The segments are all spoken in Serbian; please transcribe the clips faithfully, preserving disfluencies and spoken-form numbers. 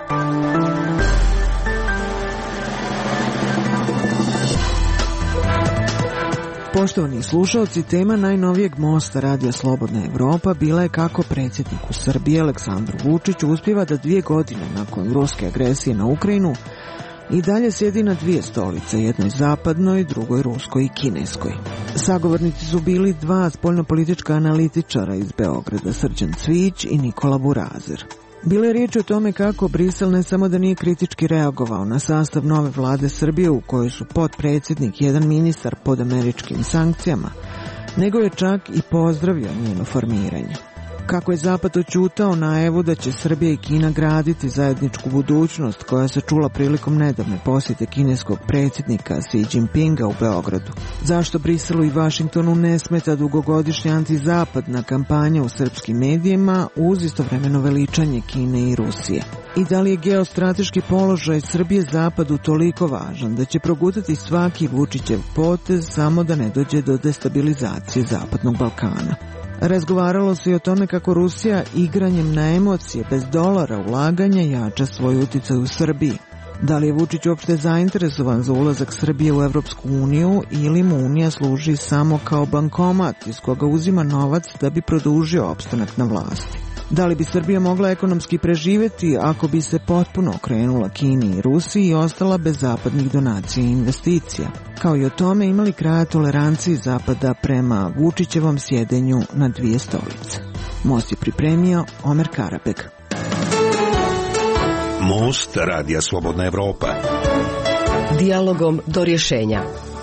Poštovani slušalci, tema najnovijeg mosta Radija Slobodna Evropa bila je kako predsjedniku Srbije Aleksandru Vučiću uspijeva da dvije godine nakon ruske agresije na Ukrajinu i dalje sjedi na dvije stolice, jednoj zapadnoj, drugoj ruskoj i kineskoj. Sagovornici su bili dva spoljnopolitička analitičara iz Beograda, Srđan Cvijić i Nikola Burazer. Bilo je riječ o tome kako Brisel ne samo da nije kritički reagovao na sastav nove vlade Srbije u kojoj su potpredsjednik i jedan ministar pod američkim sankcijama, nego je čak i pozdravio njeno formiranje. Kako je Zapad oćutao najavu da će Srbija i Kina graditi zajedničku budućnost koja se čula prilikom nedavne posjete kineskog predsjednika Xi Jinpinga u Beogradu. Zašto Briselu i Vašingtonu ne smeta dugogodišnja antizapadna kampanja u srpskim medijima uz istovremeno veličanje Kine i Rusije? I da li je geostrateški položaj Srbije Zapadu toliko važan da će progutati svaki Vučićev potez samo da ne dođe do destabilizacije Zapadnog Balkana? Razgovaralo se i o tome kako Rusija igranjem na emocije bez dolara ulaganja jača svoj utjecaj u Srbiji. Da li je Vučić uopšte zainteresovan za ulazak Srbije u Evropsku uniju ili mu Unija služi samo kao bankomat iz koga uzima novac da bi produžio opstanak na vlasti? Da li bi Srbija mogla ekonomski preživjeti ako bi se potpuno okrenula Kini i Rusiji i ostala bez zapadnih donacija i investicija? Kao i o tome imali kraja toleranciji Zapada prema Vučićevom sjedenju na dvije stolice. Most je pripremio Omer Karabeg. Most Radija Slobodna Evropa. Dijalogom do rješenja.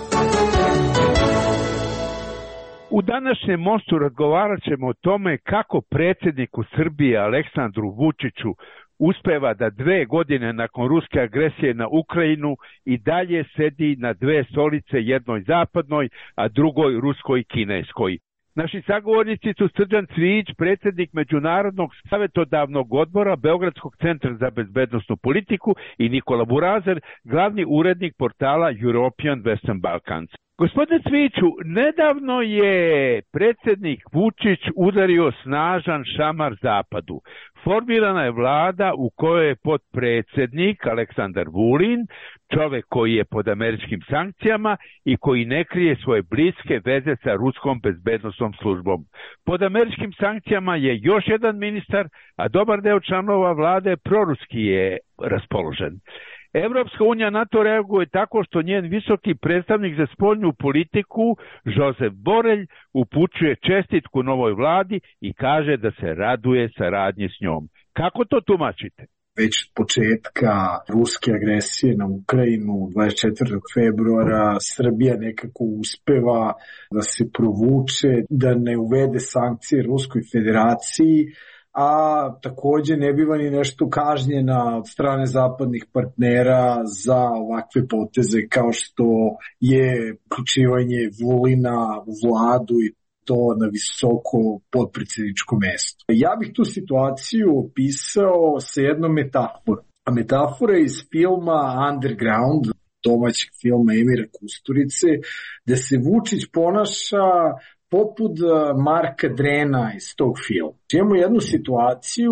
U današnjem mostu razgovarat ćemo o tome kako predsjedniku Srbije Aleksandru Vučiću uspeva da dve godine nakon ruske agresije na Ukrajinu i dalje sedi na dve stolice, jednoj zapadnoj, a drugoj ruskoj i kineskoj. Naši sagovornici su Srđan Cvijić, predsjednik Međunarodnog savjetodavnog odbora Beogradskog centra za bezbednosnu politiku, i Nikola Burazer, glavni urednik portala European Western Balkans. Gospodine Cvijiću, nedavno je predsjednik Vučić udario snažan šamar Zapadu. Formirana je vlada u kojoj je potpredsjednik Aleksandar Vulin, čovjek koji je pod američkim sankcijama i koji ne krije svoje bliske veze sa ruskom bezbednosnom službom. Pod američkim sankcijama je još jedan ministar, a dobar deo članova vlade proruski je raspoložen. Evropska unija na to reaguje tako što njen visoki predstavnik za spoljnu politiku, Josep Borelj, upućuje čestitku novoj vladi i kaže da se raduje saradnji s njom. Kako to tumačite? Već od početka ruske agresije na Ukrajinu dvadeset četvrtog februara Srbija nekako uspeva da se provuče, da ne uvede sankcije Ruskoj federaciji, a također ne biva ni nešto kažnjena od strane zapadnih partnera za ovakve poteze kao što je uključivanje Vulina u vladu i to na visoko potpredsjedničko mesto. Ja bih tu situaciju opisao sa jednom metaforom. A metafora iz filma Underground, domaćeg filma Emira Kusturice, gde se Vučić ponaša poput Marka Drena iz tog filma. Imamo jednu situaciju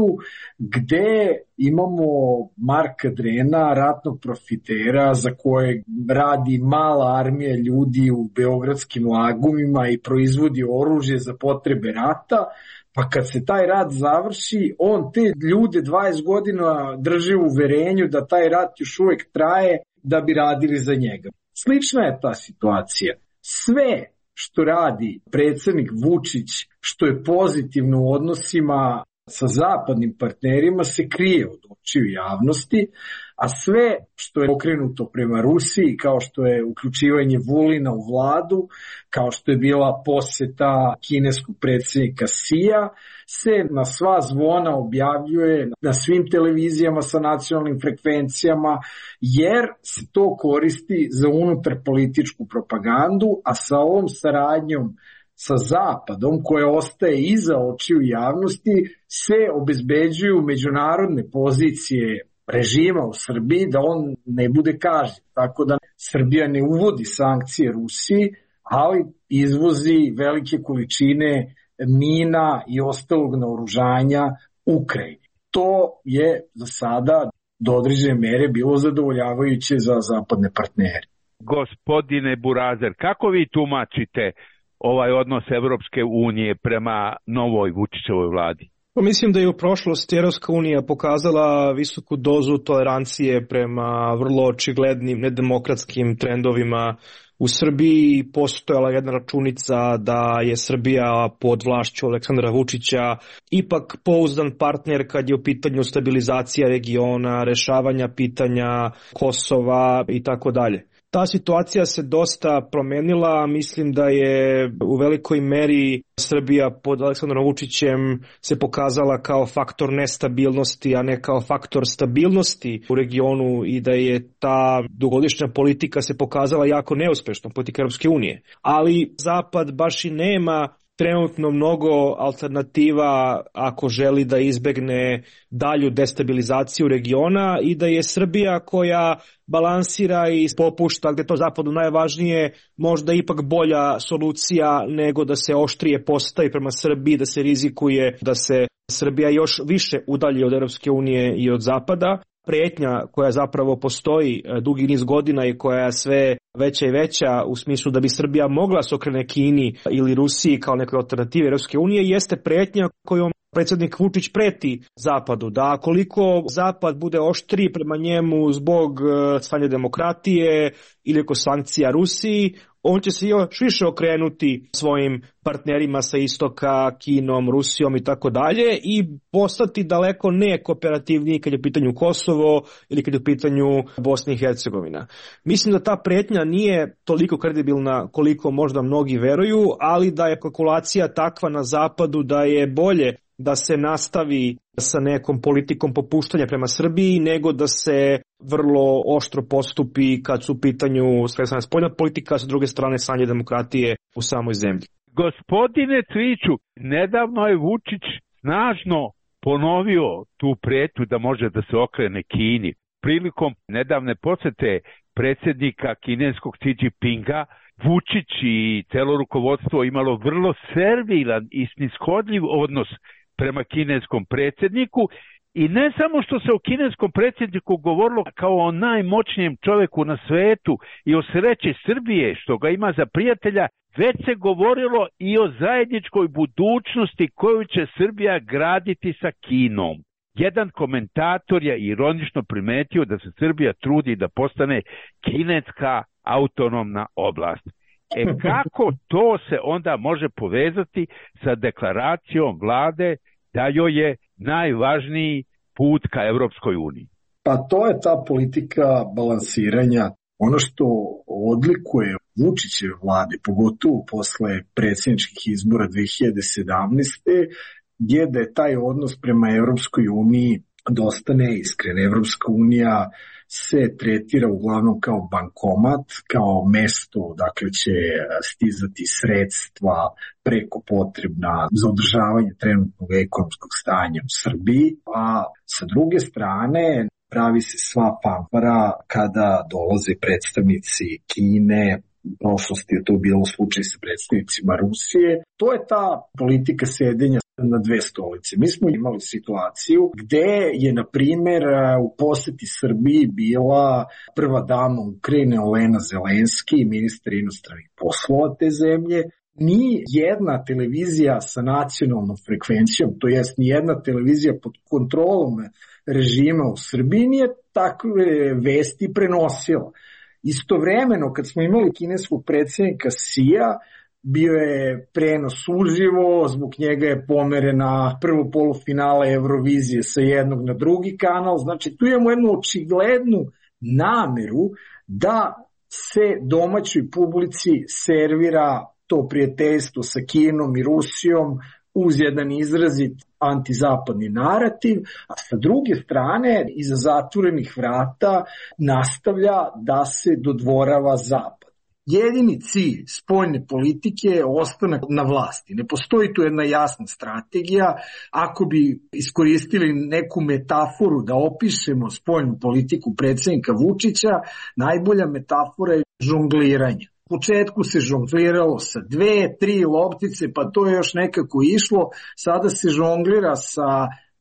gde imamo Marka Drena, ratnog profitera za kojeg radi mala armija ljudi u beogradskim lagumima i proizvodi oružje za potrebe rata, pa kad se taj rat završi, on te ljude dvadeset godina drži u uverenju da taj rat još uvijek traje da bi radili za njega. Slična je ta situacija. Sve što radi predsjednik Vučić, što je pozitivno u odnosima sa zapadnim partnerima, se krije od očiju javnosti, a sve što je okrenuto prema Rusiji, kao što je uključivanje Vulina u vladu, kao što je bila posjeta kineskog predsjednika Xija, se na sva zvona objavljuje na svim televizijama sa nacionalnim frekvencijama, jer se to koristi za unutar političku propagandu, a sa ovom saradnjom sa Zapadom, koja ostaje iza očiju javnosti, se obezbeđuju međunarodne pozicije režima u Srbiji da on ne bude kažnjen. Tako da Srbija ne uvodi sankcije Rusiji, ali izvozi velike količine mina i ostalog naoružanja Ukrajini. To je za sada do određene mere bilo zadovoljavajuće za zapadne partnere. Gospodine Burazer, kako vi tumačite ovaj odnos Evropske unije prema novoj Vučićevoj vladi? Pa mislim da je u prošlosti Evropska unija pokazala visoku dozu tolerancije prema vrlo očiglednim nedemokratskim trendovima u Srbiji. Postojala jedna računica da je Srbija pod vlašću Aleksandra Vučića ipak pouzdan partner kad je u pitanju stabilizacija regiona, rešavanja pitanja Kosova i tako dalje. Ta situacija se dosta promenila, mislim da je u velikoj meri Srbija pod Aleksandrom Vučićem se pokazala kao faktor nestabilnosti, a ne kao faktor stabilnosti u regionu i da je ta dugogodišnja politika se pokazala jako neuspešnom, politika Europske unije. Ali Zapad baš i nema trenutno mnogo alternativa ako želi da izbegne dalju destabilizaciju regiona i da je Srbija koja balansira i popušta gde to Zapadu najvažnije, možda ipak bolja solucija nego da se oštrije postavi prema Srbiji, da se rizikuje da se Srbija još više udalji od Europske unije i od Zapada. Pretnja koja zapravo postoji dugi niz godina i koja je sve veća i veća u smislu da bi Srbija mogla se okrene Kini ili Rusiji kao nekoj alternativi Europske unije jeste pretnja kojom predsjednik Vučić preti Zapadu, da koliko Zapad bude oštriji prema njemu zbog stanja demokratije ili oko sankcija Rusiji, on će se još više okrenuti svojim partnerima sa istoka, Kinom, Rusijom i tako dalje i postati daleko nekooperativniji kad je u pitanju Kosovo ili kad je u pitanju Bosna i Hercegovina. Mislim da ta pretnja nije toliko kredibilna koliko možda mnogi veruju, ali da je kalkulacija takva na Zapadu da je bolje da se nastavi sa nekom politikom popuštanja prema Srbiji nego da se vrlo oštro postupi kad su u pitanju s strane spoljna politika, a sa druge strane stanje demokratije u samoj zemlji. Gospodine Cviću, nedavno je Vučić snažno ponovio tu pretnju da može da se okrene Kini. Prilikom nedavne posete predsjednika kineskog Xi Jinpinga, Vučić i celo rukovodstvo imalo vrlo servilan i snishodljiv odnos prema kineskom predsjedniku i ne samo što se o kineskom predsjedniku govorilo kao o najmoćnijem čovjeku na svetu i o sreći Srbije što ga ima za prijatelja, već se govorilo i o zajedničkoj budućnosti koju će Srbija graditi sa Kinom. Jedan komentator je ironično primetio da se Srbija trudi da postane kineska autonomna oblast. E kako to se onda može povezati sa deklaracijom vlade da joj je najvažniji put ka Evropskoj uniji? Pa to je ta politika balansiranja. Ono što odlikuje Vučićeve vlade, pogotovo posle predsjedničkih izbora dve hiljade sedamnaeste. je da je taj odnos prema Evropskoj uniji dosta neiskren. Evropska unija se tretira uglavnom kao bankomat, kao mesto dakle će stizati sredstva preko potrebna za održavanje trenutnog ekonomskog stanja u Srbiji, a sa druge strane pravi se sva fanfara kada dolaze predstavnici Kine. U prošlosti je to bilo slučaj sa predstavnicima Rusije. To je ta politika sedenja na dve stolice. Mi smo imali situaciju gde je, na primjer, u poseti Srbiji bila prva dama Ukrajine Olena Zelenski, ministar inostranih poslova te zemlje. Ni jedna televizija sa nacionalnom frekvencijom, to jest ni jedna televizija pod kontrolom režima u Srbiji nije takve vesti prenosila. Istovremeno, kad smo imali kineskog predsjednika Xija, bio je prenos uživo, zbog njega je pomerena prvo polufinala Eurovizije sa jednog na drugi kanal. Znači, tu imamo jednu očiglednu nameru da se domaćoj publici servira to prijateljstvo sa Kinom i Rusijom uz jedan izrazit antizapadni narativ, a sa druge strane, iza zatvorenih vrata nastavlja da se dodvorava Zapad. Jedini cilj spoljne politike je ostanak na vlasti. Ne postoji tu jedna jasna strategija. Ako bi iskoristili neku metaforu da opišemo spoljnu politiku predsjednika Vučića, najbolja metafora je žongliranje. U početku se žongliralo sa dve, tri loptice, pa to je još nekako išlo. Sada se žonglira sa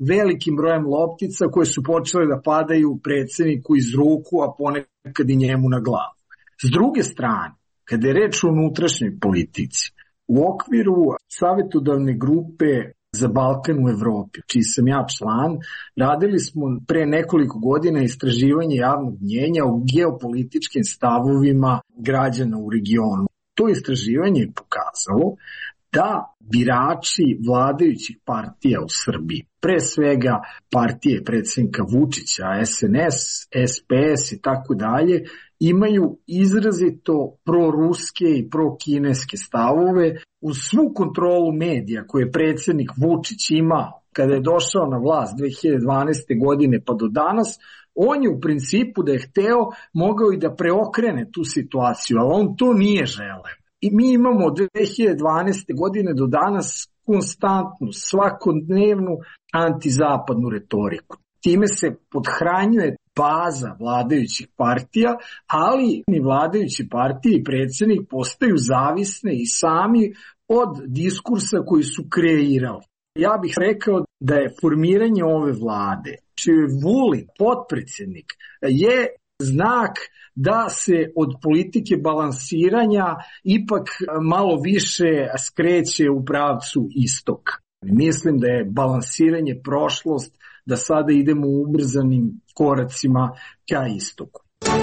velikim brojem loptica koje su počele da padaju predsjedniku iz ruku, a ponekad i njemu na glavu. S druge strane, kada je reč o unutrašnjoj politici, u okviru savjetodavne grupe za Balkan u Evropi, čiji sam ja član, radili smo pre nekoliko godina istraživanje javnog mnjenja o geopolitičkim stavovima građana u regionu. To istraživanje je pokazalo da birači vladajućih partija u Srbiji, pre svega partije predsjednika Vučića, S N S, S P S i tako dalje, imaju izrazito proruske i prokineske stavove. Uz svu kontrolu medija koje je predsjednik Vučić imao kada je došao na vlast dve hiljade dvanaeste. godine pa do danas, on je u principu da je hteo mogao i da preokrene tu situaciju, ali on to nije želeo. I mi imamo od dve hiljade dvanaeste. godine do danas konstantnu, svakodnevnu antizapadnu retoriku. Time se podhranjuje baza vladajućih partija, ali i vladajuće partije i predsjednik postaju zavisne i sami od diskursa koji su kreirali. Ja bih rekao da je formiranje ove vlade, čiji je Vulin potpredsjednik, je znak da se od politike balansiranja ipak malo više skreće u pravcu istoka. Mislim da je balansiranje prošlost, da sada idemo ubrzanim koracima ka istoku.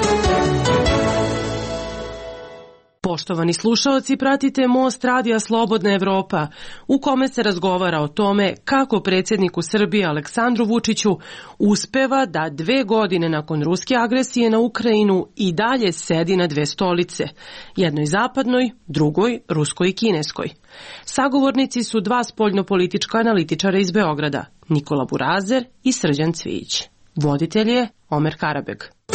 Poštovani slušaoci, pratite Most radija Slobodna Evropa, u kome se razgovara o tome kako predsjedniku Srbije Aleksandru Vučiću uspeva da dve godine nakon ruske agresije na Ukrajinu i dalje sedi na dve stolice, jednoj zapadnoj, drugoj ruskoj i kineskoj. Sagovornici su dva spoljnopolitička analitičara iz Beograda, Nikola Burazer i Srđan Cvijić. Voditelj je Omer Karabeg.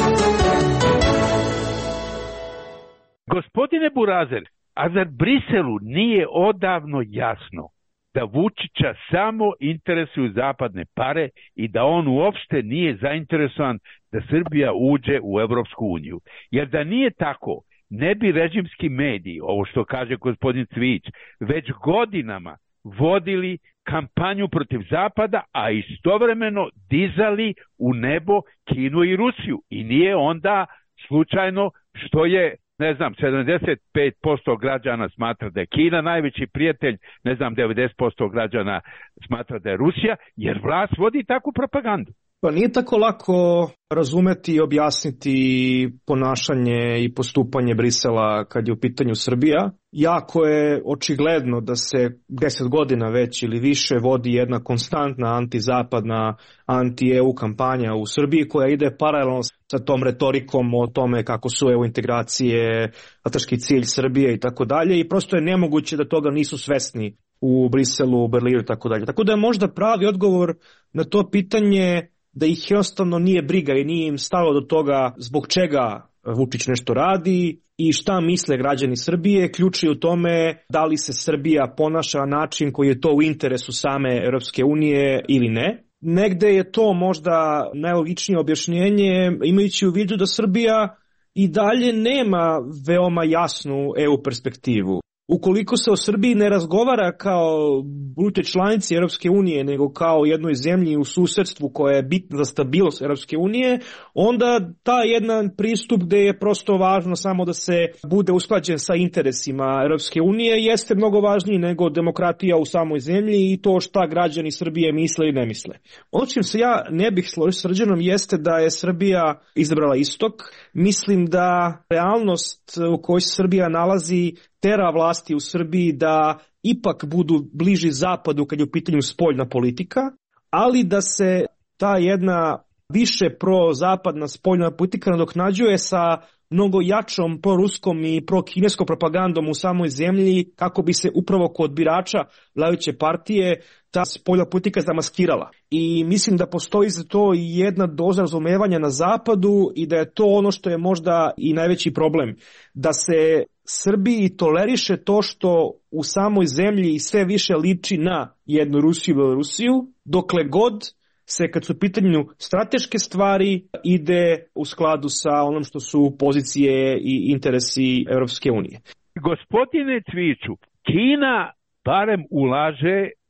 Gospodine Burazer, a zar Briselu nije odavno jasno da Vučića samo interesuju zapadne pare i da on uopšte nije zainteresovan da Srbija uđe u Evropsku uniju? Jer da nije tako, ne bi režimski mediji, ovo što kaže gospodin Cvijić, već godinama vodili kampanju protiv Zapada, a istovremeno dizali u nebo Kinu i Rusiju. I nije onda slučajno što je, ne znam, sedamdeset pet posto građana smatra da je Kina najveći prijatelj, ne znam, devedeset posto građana smatra da je Rusija, jer vlast vodi takvu propagandu. Pa nije tako lako razumeti i objasniti ponašanje i postupanje Brisela kad je u pitanju Srbija. Jako je očigledno da se deset godina već ili više vodi jedna konstantna antizapadna, anti-E U kampanja u Srbiji koja ide paralelno sa tom retorikom o tome kako su E U integracije strateški cilj Srbije i tako dalje, i prosto je nemoguće da toga nisu svesni u Briselu, u Berlinu i tako dalje. Tako da je možda pravi odgovor na to pitanje da ih jednostavno nije briga i nije im stalo do toga zbog čega Vučić nešto radi i šta misle građani Srbije. Ključ je u tome da li se Srbija ponaša na način koji je to u interesu same Europske unije ili ne. Negde je to možda najlogičnije objašnjenje, imajući u vidu da Srbija i dalje nema veoma jasnu E U perspektivu. Ukoliko se o Srbiji ne razgovara kao budućoj članici Europske unije, nego kao jednoj zemlji u susedstvu koja je bitna za stabilnost Europske unije, onda ta jedan pristup gde je prosto važno samo da se bude usklađen sa interesima Europske unije jeste mnogo važniji nego demokratija u samoj zemlji i to šta građani Srbije misle i ne misle. Ono čim se ja ne bih složio s Srđanom jeste da je Srbija izabrala istok. Mislim da realnost u kojoj se Srbija nalazi tera vlasti u Srbiji da ipak budu bliži zapadu kad je u pitanju spoljna politika, ali da se ta jedna više prozapadna spoljna politika nadoknađuje sa mnogo jačom proruskom i prokineskom propagandom u samoj zemlji kako bi se upravo kod birača vladajuće partije ta spoljna politika zamaskirala. I mislim da postoji za to i jedna doza razumevanja na zapadu i da je to ono što je možda i najveći problem. Da se Srbiji toleriše to što u samoj zemlji sve više liči na jednu Rusiju i Belorusiju, dokle god se kad su u pitanju strateške stvari ide u skladu sa onom što su pozicije i interesi Europske unije. Gospodine Cviću, Kina barem ulaže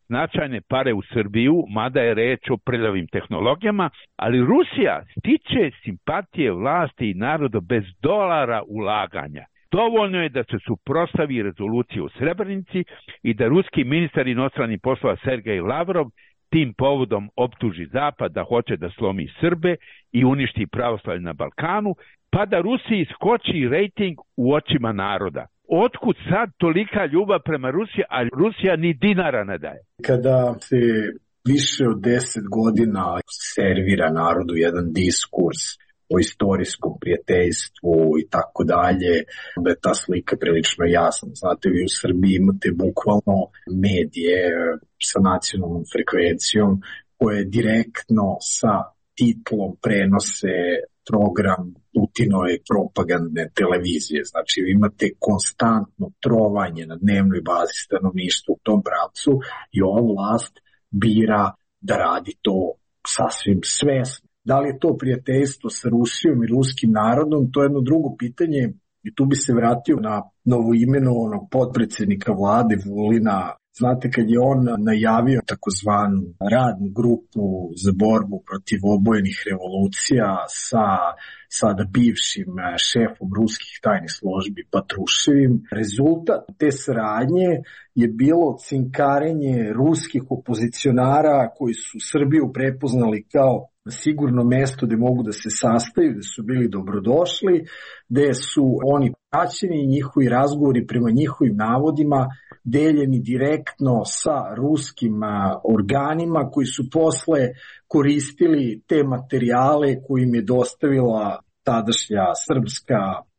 značajne pare u Srbiju, mada je reč o prljavim tehnologijama, ali Rusija stiče simpatije vlasti i naroda bez dolara ulaganja. Dovoljno je da se suprotstavi rezoluciji u Srebrenici i da ruski ministar inostranih poslova Sergej Lavrov tim povodom optuži Zapad da hoće da slomi Srbe i uništi pravoslavlje na Balkanu, pa da Rusiji skoči rejting u očima naroda. Otkud sad tolika ljubav prema Rusiji, a Rusija ni dinara ne daje? Kada se više od deset godina servira narodu jedan diskurs o istorijskom prijateljstvu i tako dalje, da je ta slika prilično jasna. Znate, vi u Srbiji imate bukvalno medije sa nacionalnom frekvencijom koje direktno sa titlom prenose program Putinove propagandne televizije. Znači, vi imate konstantno trovanje na dnevnoj bazi stanovništva u tom pravcu i ova vlast bira da radi to sasvim svesno. Da li je to prijateljstvo sa Rusijom i ruskim narodom, to je jedno drugo pitanje i tu bi se vratio na novoimenovanog potpredsjednika vlade Vulina. Znate, kad je on najavio takozvanu radnu grupu za borbu protiv obojenih revolucija sa sada bivšim šefom ruskih tajnih službi Patruševim, rezultat te saradnje je bilo cinkarenje ruskih opozicionara koji su Srbiju prepoznali kao sigurno mesto gde mogu da se sastaju, gde su bili dobrodošli, gde su oni praćeni i njihovi razgovori prema njihovim navodima deljeni direktno sa ruskim organima koji su posle koristili te materijale koje im je dostavila tadašnja srpska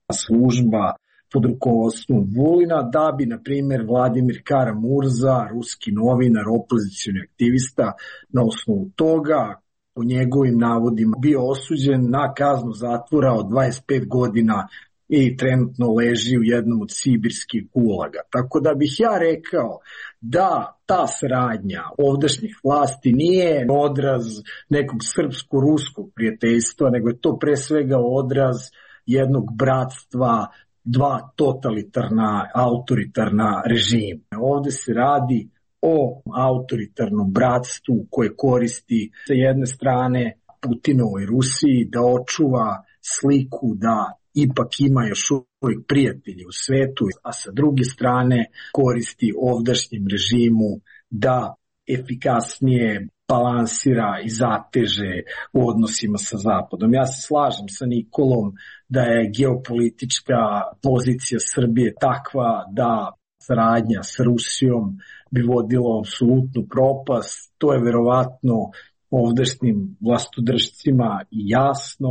služba pod rukovodstvom Vulina, da bi, na primjer, Vladimir Kara-Murza, ruski novinar, opozicioni aktivista, na osnovu toga, po njegovim navodima, bio osuđen na kaznu zatvora od dvadeset pet godina i trenutno leži u jednom od sibirskih gulaga. Tako da bih ja rekao da ta saradnja ovdašnjih vlasti nije odraz nekog srpsko-ruskog prijateljstva, nego je to pre svega odraz jednog bratstva dva totalitarna, autoritarna režima. Ovde se radi o autoritarnom bratstvu koje koristi sa jedne strane Putinovoj Rusiji da očuva sliku da ipak ima još uvijek prijatelji u svetu, a sa druge strane koristi ovdašnjem režimu da efikasnije balansira i zateže u odnosima sa Zapadom. Ja se slažem sa Nikolom da je geopolitička pozicija Srbije takva da saradnja s Rusijom bi vodilo apsolutnu propast. To je verovatno ovdašnjim vlastodržcima jasno,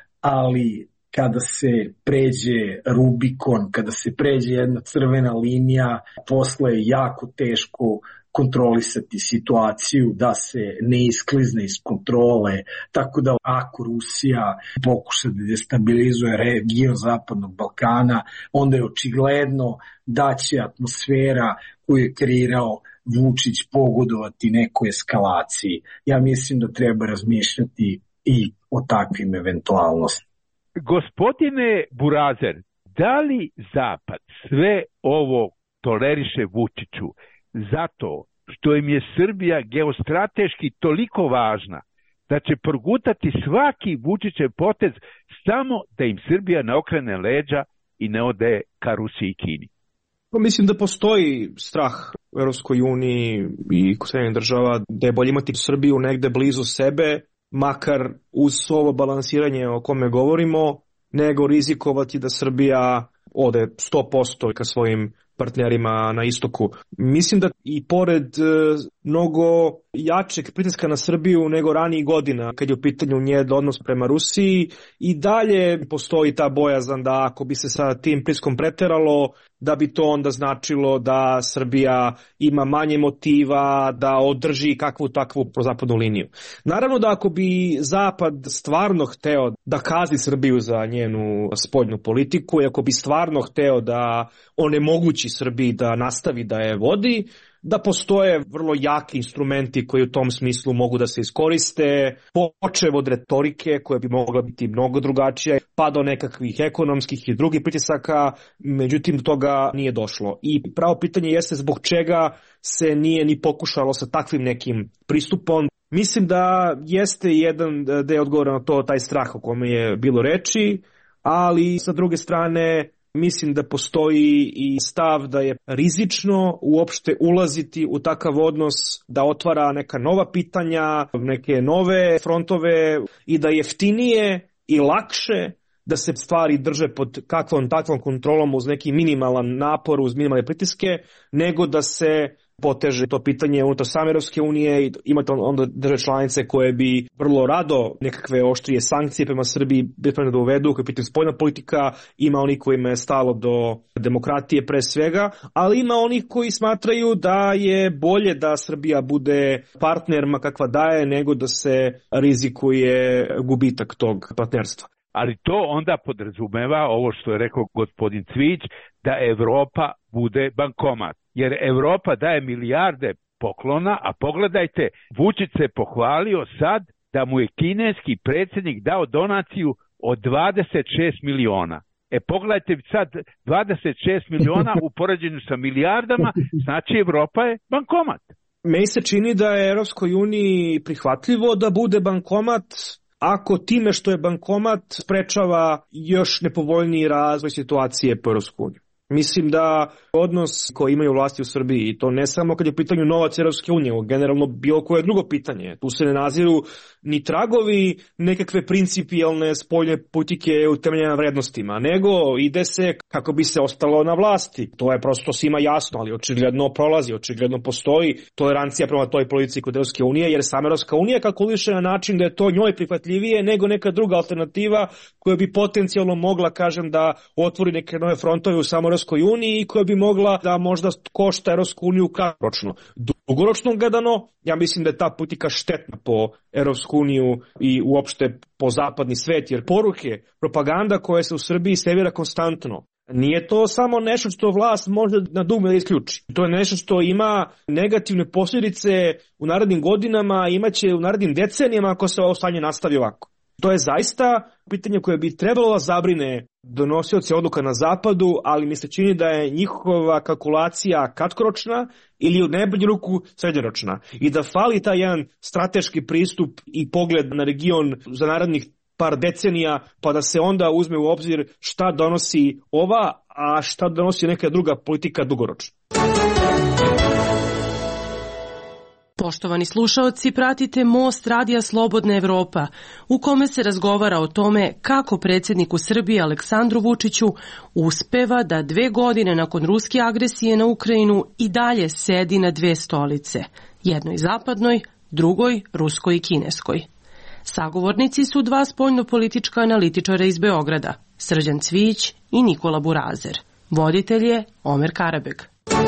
ali kada se pređe Rubikon, kada se pređe jedna crvena linija, posle je jako teško kontrolisati situaciju da se ne isklizne iz kontrole, tako da ako Rusija pokuša da destabilizuje region Zapadnog Balkana, onda je očigledno da će atmosfera koju je kreirao Vučić pogodovati nekoj eskalaciji. Ja mislim da treba razmišljati i o takvim eventualnostima. Gospodine Burazer, da li Zapad sve ovo toleriše Vučiću zato što im je Srbija geostrateški toliko važna da će progutati svaki Vučićev potez samo da im Srbija ne okrene leđa i ne ode ka Rusiji i Kini? Pa mislim da postoji strah u Evropskoj uniji i kod Sjedinjenih država da je bolje imati Srbiju negde blizu sebe, makar uz ovo balansiranje o kome govorimo, nego rizikovati da Srbija ode sto posto ka svojim partnerima na istoku. Mislim da i pored e, mnogo jačeg pritiska na Srbiju nego ranijih godina, kad je u pitanju njen odnos prema Rusiji, i dalje postoji ta bojazan da ako bi se sa tim pritiskom preteralo, da bi to onda značilo da Srbija ima manje motiva da održi kakvu takvu prozapadnu liniju. Naravno da ako bi Zapad stvarno hteo da kazni Srbiju za njenu spoljnu politiku i ako bi stvarno hteo da onemogući Srbiji da nastavi da je vodi, da postoje vrlo jaki instrumenti koji u tom smislu mogu da se iskoriste, počev od retorike koja bi mogla biti mnogo drugačija, pa do nekakvih ekonomskih i drugih pritisaka, međutim toga nije došlo. I pravo pitanje jeste zbog čega se nije ni pokušalo sa takvim nekim pristupom. Mislim da jeste jedan deo odgovora na to, taj strah o kome je bilo reči, ali sa druge strane mislim da postoji i stav da je rizično uopšte ulaziti u takav odnos, da otvara neka nova pitanja, neke nove frontove i da je jeftinije i lakše da se stvari drže pod kakvom takvom kontrolom uz neki minimalan napor, uz minimalne pritiske, nego da se poteže to pitanje unutar same Europske unije i imate onda države članice koje bi vrlo rado nekakve oštrije sankcije prema Srbiji bespravno da uvedu, koje pitaju spoljna politika, ima onih kojima je stalo do demokratije pre svega, ali ima onih koji smatraju da je bolje da Srbija bude partner ma kakva daje nego da se rizikuje gubitak tog partnerstva. Ali to onda podrazumeva ovo što je rekao gospodin Cvić, da Evropa bude bankomat. Jer Evropa daje milijarde poklona, a pogledajte, Vučić se pohvalio sad da mu je kineski predsjednik dao donaciju od dvadeset šest miliona. E pogledajte sad, dvadeset šest miliona u poređenju sa milijardama, znači Evropa je bankomat. Meni se čini da je Europskoj uniji prihvatljivo da bude bankomat, ako time što je bankomat sprečava još nepovoljniji razvoj situacije po Europskoj uniji. Mislim da odnos koji imaju vlasti u Srbiji, i to ne samo kad je u pitanju novac Europske unije, generalno bilo koje drugo pitanje, tu se ne naziru ni tragovi nekakve principijalne spoljne politike utemeljene na vrednostima, nego ide se kako bi se ostalo na vlasti. To je prosto svima jasno, ali očigledno prolazi, očigledno postoji tolerancija prema toj politici kod Europske unije, jer sama Europska unija kalkuliše na način da je to njoj prihvatljivije nego neka druga alternativa koja bi potencijalno mogla, kažem, da otvori neke nove frontove u samoj Europskoj uniji i koja bi mogla da možda košta Europsku uniju kratkoročno. Dugoročno gledano, ja mislim da je ta politika štetna po Europsku uniju i uopšte po zapadni svet, jer poruke, propaganda koja se u Srbiji servira konstantno, nije to samo nešto što vlast može na dugme da isključi. To je nešto što ima negativne posljedice u narednim godinama, imaće u narednim decenijama ako se ovo stanje nastavi ovako. To je zaista pitanje koje bi trebalo da zabrine donosioci odluka na zapadu, ali mi se čini da je njihova kalkulacija kratkoročna ili u najbolju ruku srednjoročna i da fali taj jedan strateški pristup i pogled na region za narednih par decenija, pa da se onda uzme u obzir šta donosi ova, a šta donosi neka druga politika dugoročno. Poštovani slušaoci, pratite Most Radija Slobodna Evropa, u kome se razgovara o tome kako predsjedniku Srbije Aleksandru Vučiću uspeva da dve godine nakon ruske agresije na Ukrajinu i dalje sedi na dve stolice, jednoj zapadnoj, drugoj ruskoj i kineskoj. Sagovornici su dva spoljnopolitička analitičara iz Beograda, Srđan Cvić i Nikola Burazer. Voditelj je Omer Karabeg.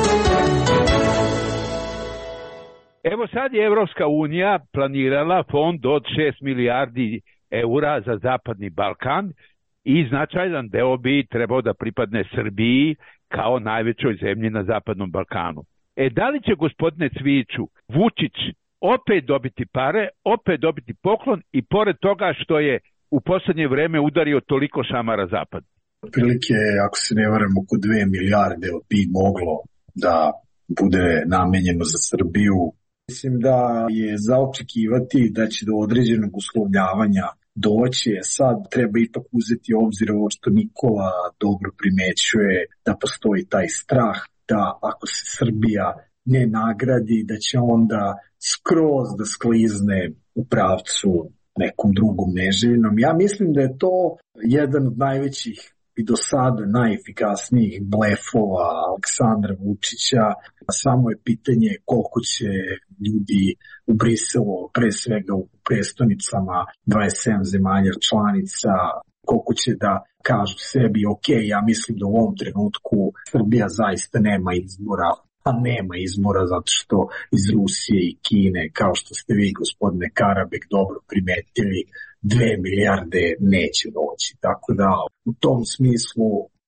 Evo sad je Evropska unija planirala fond od šest milijardi eura za Zapadni Balkan i značajan deo bi trebao da pripadne Srbiji kao najvećoj zemlji na Zapadnom Balkanu. E da li će, gospodine Cviću, Vučić opet dobiti pare, opet dobiti poklon i pored toga što je u posljednje vreme udario toliko šamara zapad? Prilike, ako se ne varam, oko dve milijarde bi moglo da bude namenjeno za Srbiju. Mislim da je za očekivati da će do određenog uslovljavanja doći. Sad treba ipak uzeti obzir ovo što Nikola dobro primećuje, da postoji taj strah da ako se Srbija ne nagradi, da će onda skroz da sklizne u pravcu nekom drugom neželjenom. Ja mislim da je to jedan od najvećih i do sada najefikasnijih blefova Aleksandra Vučića. Samo je pitanje koliko će ljudi u Briselu, pre svega u prestonicama dvadeset sedam zemalja članica, koliko će da kažu sebi, ok, ja mislim da u ovom trenutku Srbija zaista nema izbora, a nema izbora zato što iz Rusije i Kine, kao što ste vi, gospodine Karabek, dobro primetili, dve milijarde neće doći. Tako da u tom smislu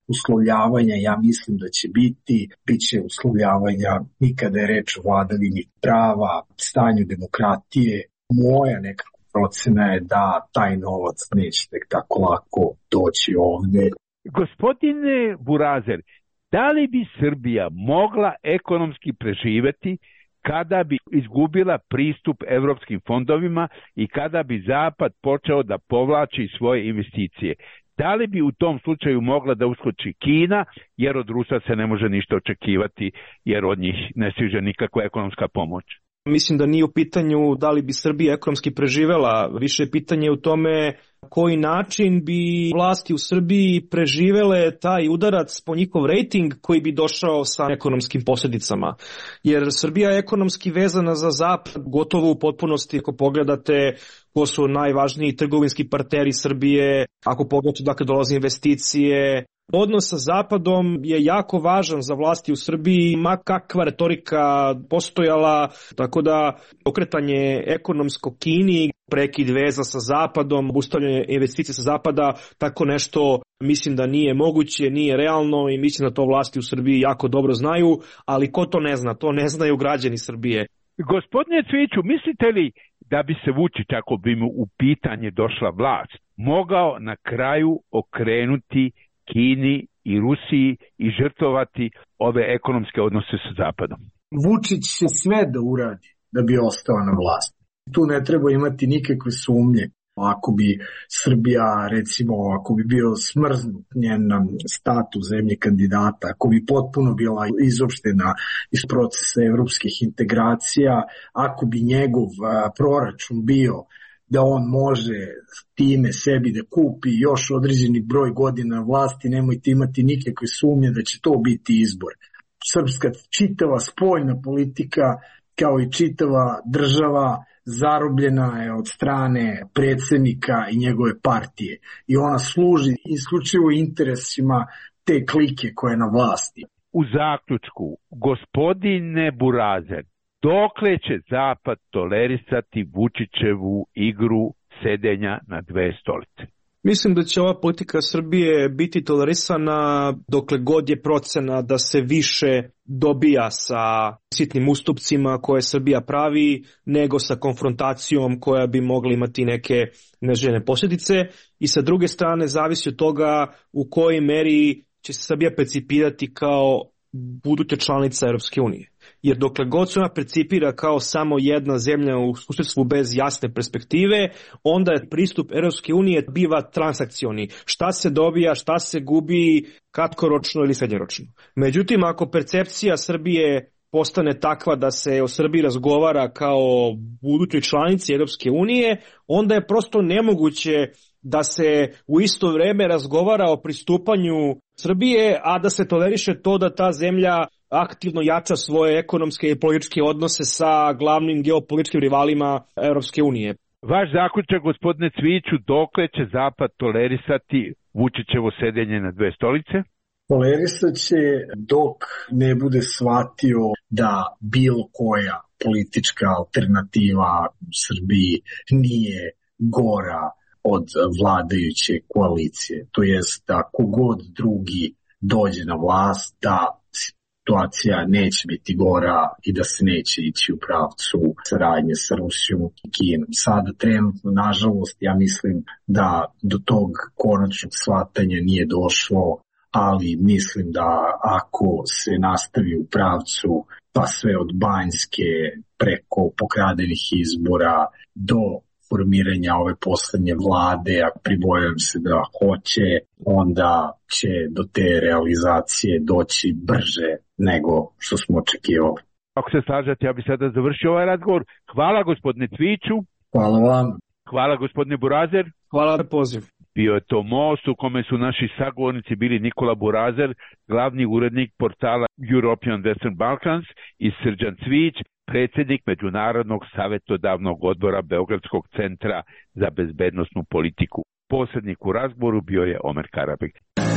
uslovljavanja, ja mislim da će biti, bit će uslovljavanja i kada je reč o vladavini prava, stanju demokratije. Moja nekako procena je da taj novac neće tek tako lako doći ovde. Gospodine Burazer, da li bi Srbija mogla ekonomski preživeti kada bi izgubila pristup evropskim fondovima i kada bi Zapad počeo da povlači svoje investicije? Da li bi u tom slučaju mogla da uskoči Kina, jer od Rusa se ne može ništa očekivati, jer od njih ne stiže nikakva ekonomska pomoć? Mislim da nije u pitanju da li bi Srbija ekonomski preživela, više je pitanje u tome koji način bi vlasti u Srbiji preživele taj udarac po njihov rejting koji bi došao sa ekonomskim posljedicama. Jer Srbija je ekonomski vezana za Zapad gotovo u potpunosti. Ako pogledate ko su najvažniji trgovinski partneri Srbije, ako pogledate dakle dolaze investicije, odnos sa Zapadom je jako važan za vlasti u Srbiji, ma kakva retorika postojala, tako da okretanje ekonomsko Kini, prekid veza sa Zapadom, obustavljanje investicija sa Zapada, tako nešto mislim da nije moguće, nije realno i mislim da to vlasti u Srbiji jako dobro znaju, ali ko to ne zna? To ne znaju građani Srbije. Gospodine Cviću, mislite li da bi se Vučić, ako bi mu u pitanje došla vlast, mogao na kraju okrenuti Kini i Rusiji i žrtvovati ove ekonomske odnose sa Zapadom? Vučić će sve da uradi da bi ostao na vlasti. Tu ne treba imati nikakve sumnje. Ako bi Srbija, recimo, ako bi bio smrznut njen status zemlje kandidata, ako bi potpuno bila izopštena iz procesa evropskih integracija, ako bi njegov proračun bio da on može time sebi da kupi još određeni broj godina vlasti, nemojte imati nikakve sumnje da će to biti izbor. Srpska čitava spoljna politika, kao i čitava država, zarobljena je od strane predsjednika i njegove partije. I ona služi isključivo interesima te klike koje je na vlasti. U zaključku, gospodine Burazer, dokle će Zapad tolerisati Vučićevu igru sedenja na dve stolice? Mislim da će ova politika Srbije biti tolerisana dokle god je procena da se više dobija sa sitnim ustupcima koje Srbija pravi nego sa konfrontacijom koja bi mogla imati neke neželjene posljedice. I sa druge strane zavisi od toga u kojoj meri će se Srbija percipirati kao buduća članica Europske unije. Jer dokle god se ona percipira kao samo jedna zemlja u susjedstvu bez jasne perspektive, onda je pristup Europske unije biva transakcioni. Šta se dobija, šta se gubi, kratkoročno ili srednjoročno. Međutim, ako percepcija Srbije postane takva da se o Srbiji razgovara kao budućoj članici Europske unije, onda je prosto nemoguće da se u isto vreme razgovara o pristupanju Srbije, a da se toleriše to da ta zemlja aktivno jača svoje ekonomske i političke odnose sa glavnim geopolitičkim rivalima Europske unije. Vaš zaključak, gospodine Cviću, dokle će Zapad tolerisati Vučićevo sedenje na dve stolice? Tolerisat će dok ne bude shvatio da bilo koja politička alternativa u Srbiji nije gora od vladajuće koalicije. To jest da kogod drugi dođe na vlast, da situacija neće biti gora i da se neće ići u pravcu saradnje sa Rusijom i Kinom. Sada trenutno, nažalost, ja mislim da do tog konačnog shvatanja nije došlo, ali mislim da ako se nastavi u pravcu pa sve od Banjske preko pokradenih izbora do formiranja ove poslednje vlade, a pribojam se da hoće, onda će do te realizacije doći brže nego što smo očekivali. Ako se slažete, ja bih sada završio ovaj razgovor. Hvala gospodine Cviću. Hvala vam. Hvala gospodine Burazer. Hvala na poziv. Bio je to most u kome su naši sagovornici bili Nikola Burazer, glavni urednik portala European Western Balkans, i Srđan Cvić, predsjednik Međunarodnog savjetodavnog odbora Beogradskog centra za bezbednosnu politiku. Posrednik u razgovoru bio je Omer Karabek.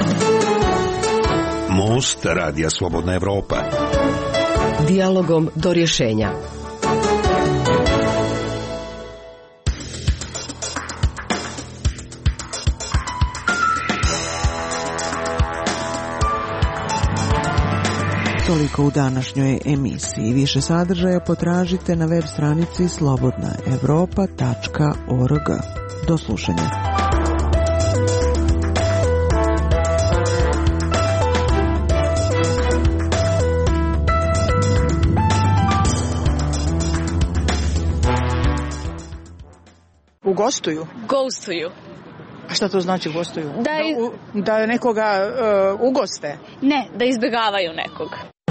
Most Radija Slobodna Evropa. Dijalogom do rješenja. Toliko u današnjoj emisiji. Više sadržaja potražite na web stranici slobodna evropa tačka org. Do slušanja. U gostuju? Gostuju. A šta to znači gostuju? Da, iz... da, da nekoga uh, ugoste? Ne, da izbjegavaju nekog.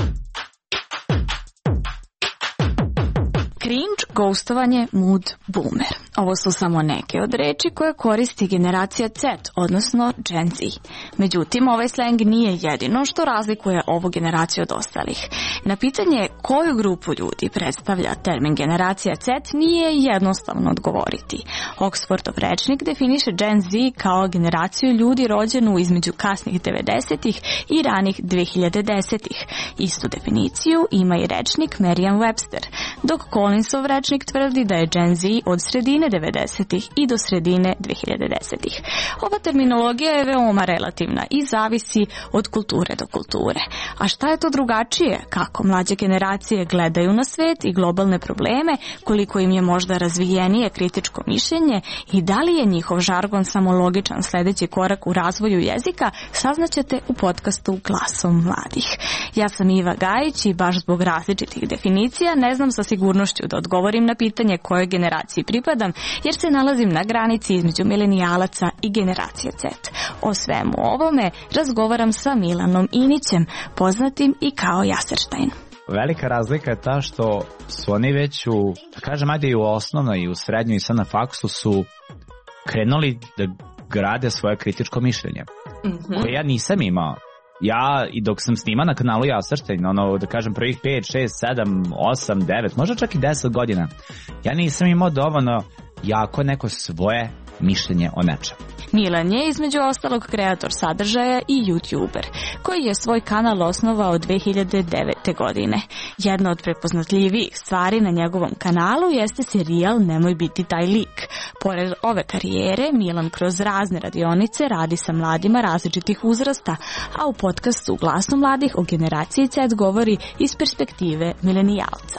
Cringe, ghostovanje, mood, boomer. Ovo su samo neke od reči koje koristi generacija Z, odnosno Gen Z. Međutim, ovaj slang nije jedino što razlikuje ovu generaciju od ostalih. Na pitanje koju grupu ljudi predstavlja termin generacija Z nije jednostavno odgovoriti. Oxfordov rečnik definiše Gen Z kao generaciju ljudi rođenu između kasnih devedesetih i ranih dve hiljade desetih. Istu definiciju ima i rečnik Merriam-Webster, dok Collinsov rečnik tvrdi da je Gen Z od sredine devedesetih i do sredine dve hiljade desetih. Ova terminologija je veoma relativna i zavisi od kulture do kulture. A šta je to drugačije? Kako mlađe generacije gledaju na svet i globalne probleme, koliko im je možda razvijenije kritičko mišljenje i da li je njihov žargon samo logičan sledeći korak u razvoju jezika, saznaćete u podcastu Glasom mladih. Ja sam Iva Gajić i baš zbog različitih definicija ne znam sa sigurnošću da odgovorim na pitanje kojoj generaciji pripadam, jer se nalazim na granici između milenijalaca i generacije Z. O svemu ovome razgovaram sa Milanom Inićem, poznatim i kao Jaserštajn. Velika razlika je ta što su oni već u, da kažem, ajde i u osnovnoj i u srednjoj i sad na faksu su krenuli da grade svoje kritičko mišljenje, mm-hmm. koje ja nisam imao. Ja, i dok sam snima na kanalu Jaserštajn, ono, da kažem, prvih pet, šest, sedam, osam, devet, možda čak i deset godina, ja nisam imao dovoljno jako neko svoje mišljenje o nečem. Milan je između ostalog kreator sadržaja i youtuber, koji je svoj kanal osnovao dve hiljade devete. godine. Jedna od prepoznatljivijih stvari na njegovom kanalu jeste serijal Nemoj biti taj lik. Pored ove karijere, Milan kroz razne radionice radi sa mladima različitih uzrasta, a u podcastu Glasom mladih o generaciji Z govori iz perspektive milenijalca.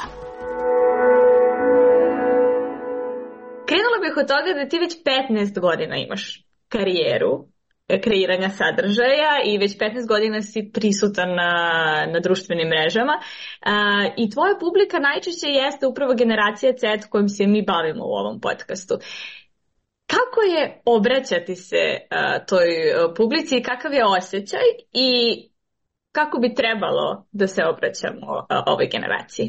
Krenula bih od toga da ti već petnaest godina imaš karijeru kreiranja sadržaja i već petnaest godina si prisutan na, na društvenim mrežama a, i tvoja publika najčešće jeste upravo generacija Z kojom se mi bavimo u ovom podcastu. Kako je obraćati se a, toj a, publici i kakav je osjećaj i kako bi trebalo da se obraćamo a, ovoj generaciji?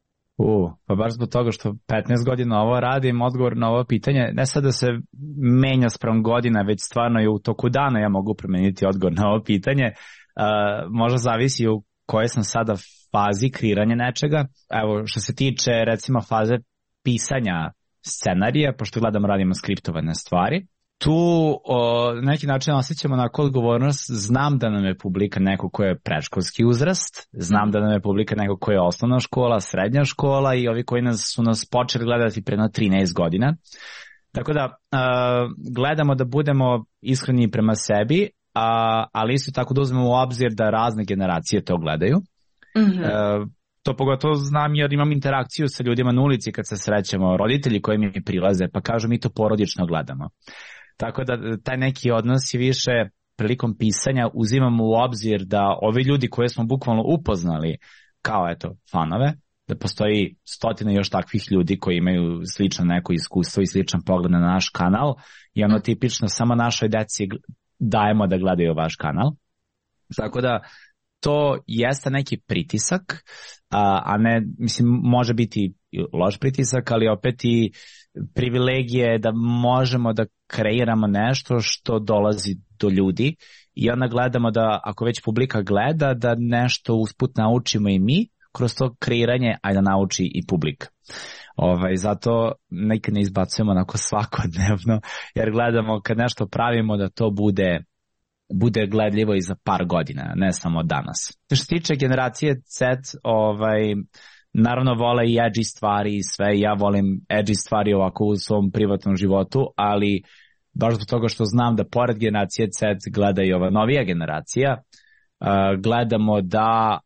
U, pa baš zbog toga što petnaest godina ovo radim, odgovor na ovo pitanje, ne sad da se menja sprem godina, već stvarno i u toku dana ja mogu promeniti odgovor na ovo pitanje. Uh, možda zavisi u kojoj sam sada fazi kreiranja nečega. Evo, što se tiče recimo faze pisanja scenarija, pošto gledam radimo skriptovane stvari, tu o, na neki način osjećamo onako odgovornost, znam da nam je publika neko ko je predškolski uzrast, znam da nam je publika neko ko je osnovna škola, srednja škola i ovi koji nas, su nas počeli gledati pre na trinaest godina. Tako da uh, gledamo da budemo iskreni prema sebi, a, ali isto tako da uzmemo u obzir da razne generacije to gledaju. Mm-hmm. Uh, to pogotovo znam jer imam interakciju sa ljudima na ulici kad se srećemo, roditelji koji mi prilaze pa kažu mi to porodično gledamo. Tako da taj neki odnos je više prilikom pisanja uzimamo u obzir da ovi ljudi koje smo bukvalno upoznali kao eto fanove, da postoji stotine još takvih ljudi koji imaju slično neko iskustvo i sličan pogled na naš kanal i ono tipično samo našoj deci dajemo da gledaju vaš kanal. Tako da to jeste neki pritisak, a, a ne, mislim, može biti loš pritisak, ali opet i privilegije da možemo da kreiramo nešto što dolazi do ljudi i onda gledamo da ako već publika gleda da nešto usput naučimo i mi kroz to kreiranje, a da nauči i publika. Ovaj, zato nekad ne izbacujemo onako svakodnevno jer gledamo kad nešto pravimo da to bude bude gledljivo i za par godina, ne samo danas. Što se tiče generacije Z, ovaj, naravno vole i edgy stvari i sve, ja volim edgy stvari ovako u svom privatnom životu, ali baš zbog toga što znam da pored generacije Z gleda i ova novija generacija, uh, gledamo da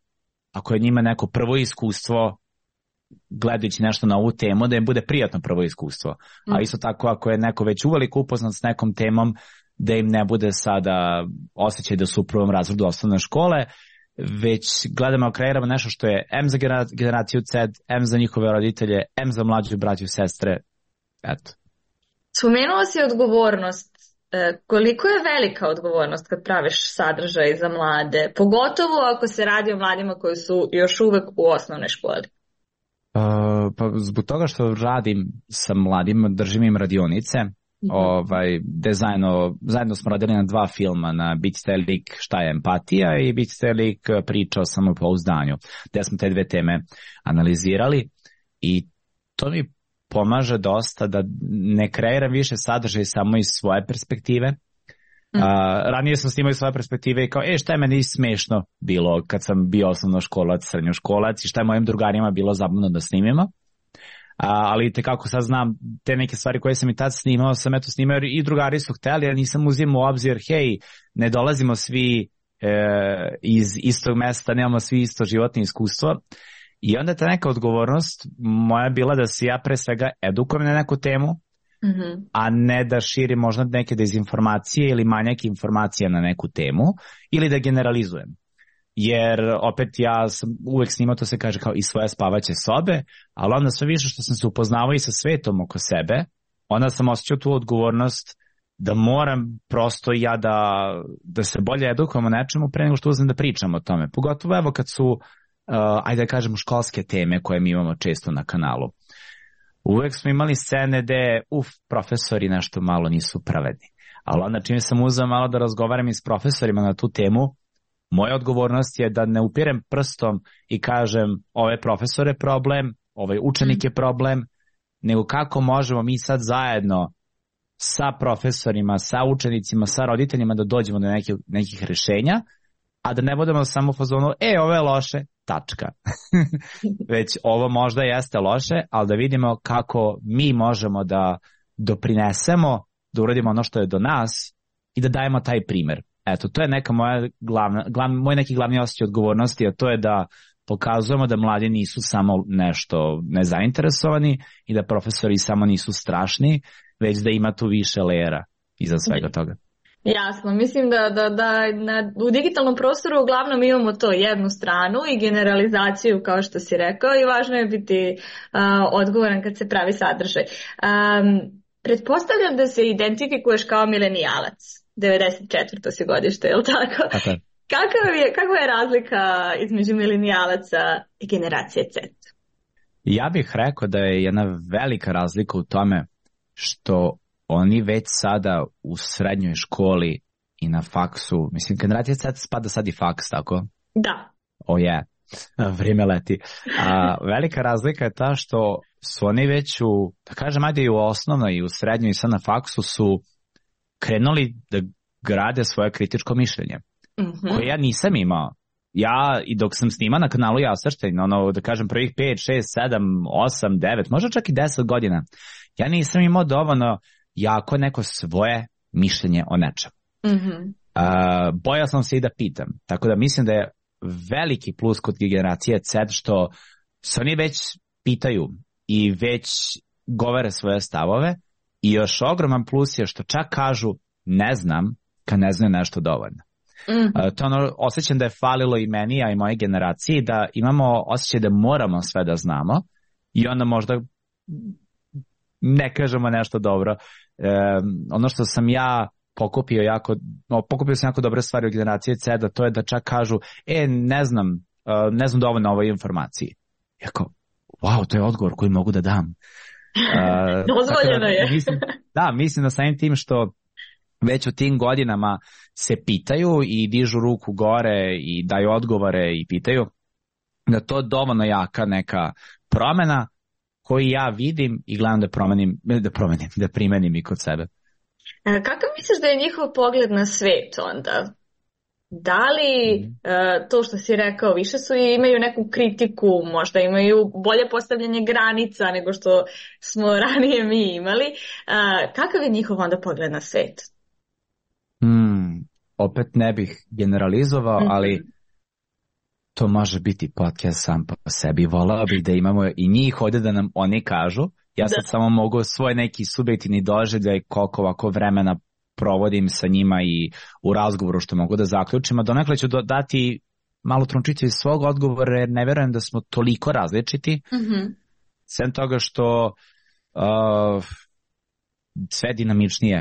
ako je njima neko prvo iskustvo gledajući nešto na ovu temu, da im bude prijatno prvo iskustvo. Mm. A isto tako ako je neko već uveliko upoznat s nekom temom, da im ne bude sada osjećaj da su u prvom razredu osnovne škole, već gledamo, kreiramo nešto što je em za generaciju C, em za njihove roditelje, em za mlađu braću i sestre. Eto. Spomenuo si odgovornost. Koliko je velika odgovornost kad praviš sadržaj za mlade, pogotovo ako se radi o mladima koji su još uvek u osnovnoj školi? Uh, pa zbog toga što radim sa mladima, držim im radionice, mm-hmm. ovaj, gde zajedno, zajedno smo radili na dva filma, na Biti lik šta je empatija i Biti lik priča o samopouzdanju, gde smo te dve teme analizirali i to mi pomaže dosta da ne kreiram više sadržaj samo iz svoje perspektive. Mm. Uh, ranije sam snimao iz svoje perspektive i kao, e, šta je meni smešno bilo kad sam bio osnovnoškolac, srednjoškolac i šta je mojim drugarima bilo zabavno da snimimo. Uh, ali te kako sad znam, te neke stvari koje sam i tad snimao, sam eto snimao i drugari su hteli, ja nisam uzimao u obzir, hej, ne dolazimo svi e, iz istog mesta, nemamo svi isto životno iskustvo. I onda ta neka odgovornost moja bila da se ja pre svega edukujem na neku temu, mm-hmm. a ne da širim možda neke dezinformacije ili manjak informacija na neku temu ili da generalizujem. Jer opet ja sam uvek snimao, to se kaže kao i svoje spavaće sobe, ali onda sve više što sam se upoznavao i sa svetom oko sebe, onda sam osjećao tu odgovornost da moram prosto ja da, da se bolje edukujem o nečemu pre nego što uzmem da pričam o tome. Pogotovo evo kad su Uh, ajde da kažemo školske teme koje mi imamo često na kanalu. Uvek smo imali scene gde, uf, profesori nešto malo nisu pravedni. Ali onda čim sam uzeo malo da razgovaram i s profesorima na tu temu, moja odgovornost je da ne upirem prstom i kažem ovaj profesor je problem, ovaj učenik je problem, nego kako možemo mi sad zajedno sa profesorima, sa učenicima, sa roditeljima da dođemo do nekih, nekih rešenja, a da ne budemo samo u fazonu, e, ovo je loše, tačka. Već ovo možda jeste loše, ali da vidimo kako mi možemo da doprinesemo, da uradimo ono što je do nas i da dajemo taj primer. Eto, to je neka moja glavna, glavna, moj neki glavni osjećaj odgovornosti, a to je da pokazujemo da mladi nisu samo nešto nezainteresovani i da profesori samo nisu strašni, već da ima tu više lejera iza svega toga. Jasno, mislim da, da, da na, u digitalnom prostoru uglavnom imamo to jednu stranu i generalizaciju kao što si rekao i važno je biti uh, odgovoran kad se pravi sadržaj. Um, pretpostavljam da se identifikuješ kao milenijalac, devedeset četvrto si godište, je li tako? Okay. Kakva je, kakva je razlika između milenijalaca i generacije C? Ja bih rekao da je jedna velika razlika u tome što oni već sada u srednjoj školi i na faksu, mislim, generacija C spada sad i faks, tako? Da. O je, vrijeme leti. A, velika razlika je ta što su oni već u, da kažem, ajde i u osnovnoj i u srednjoj i sad na faksu su krenuli da grade svoje kritičko mišljenje, mm-hmm. koje ja nisam imao. Ja, i dok sam snimao na kanalu Jasaštajn, ono, da kažem, prvih pet, šest, sedam, osam, devet, možda čak i deset godina, ja nisam imao dovoljno jako neko svoje mišljenje o nečemu. Mm-hmm. Uh, bojao sam se i da pitam. Tako da mislim da je veliki plus kod generacije C što se oni već pitaju i već govore svoje stavove i još ogroman plus je što čak kažu ne znam kad ne znaju nešto dovoljno. Mm. Uh, to ono, osjećam da je falilo i meni, a i moje generaciji, da imamo osjećaj da moramo sve da znamo i onda možda ne kažemo nešto dobro. E, ono što sam ja pokupio jako, no, pokupio sam jako dobre stvari u generaciji C, da to je da čak kažu, e, ne znam, uh, ne znam dovoljno o ovoj informaciji. Jako, wow, to je odgovor koji mogu da dam. Uh, Dozvoljeno je. Da, mislim, da, mislim da samim tim što već u tim godinama se pitaju i dižu ruku gore i daju odgovore i pitaju, da to je dovoljno jaka neka promena koji ja vidim i gledam da promenim, da promenim, da primenim i kod sebe. Kako misliš da je njihov pogled na svet onda? Da li mm. uh, to što si rekao, više su i imaju neku kritiku, možda imaju bolje postavljanje granica nego što smo ranije mi imali. Uh, kakav je njihov onda pogled na svet? Mm, opet ne bih generalizovao, mm-hmm. ali to može biti podcast sam po sebi. Volao bih da imamo i njih ovdje da nam oni kažu. Ja sad da. samo mogu svoj neki subjektivni doživljaj koliko ovako vremena provodim sa njima i u razgovoru što mogu da zaključim, a donekle ću dati malo trunčicu iz svog odgovora jer ne verujem da smo toliko različiti. Mm-hmm. Sem toga što uh, sve dinamičnije.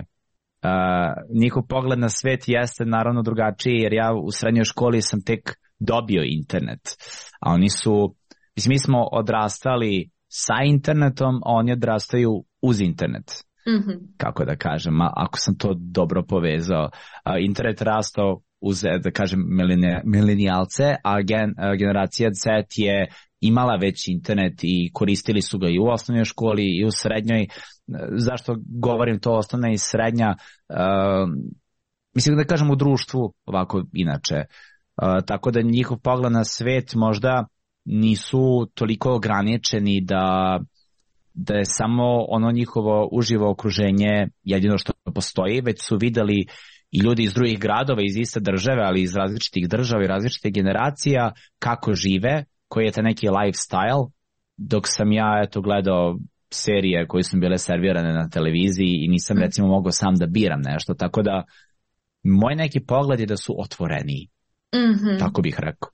Uh, njihov pogled na svet jeste naravno drugačiji jer ja u srednjoj školi sam tek dobio internet, a oni su, mislim, mi smo odrastali sa internetom, a oni odrastaju uz internet. Mm-hmm. Kako da kažem, a ako sam to dobro povezao. Uh, internet rastao uz, da kažem, milenijalce, a gen, uh, generacija Z je imala već internet i koristili su ga i u osnovnoj školi i u srednjoj. Zašto govorim to osnovna i srednja? Uh, mislim da kažem u društvu ovako inače. Uh, tako da njihov pogled na svet možda nisu toliko ograničeni da, da je samo ono njihovo uživo okruženje jedino što postoji, već su videli i ljudi iz drugih gradova, iz iste države, ali iz različitih država i različitih generacija, kako žive, koji je taj neki lifestyle, dok sam ja eto gledao serije koje su bile servirane na televiziji i nisam recimo mogao sam da biram nešto, tako da moj neki pogled je da su otvoreniji, mm-hmm. tako bih rekao.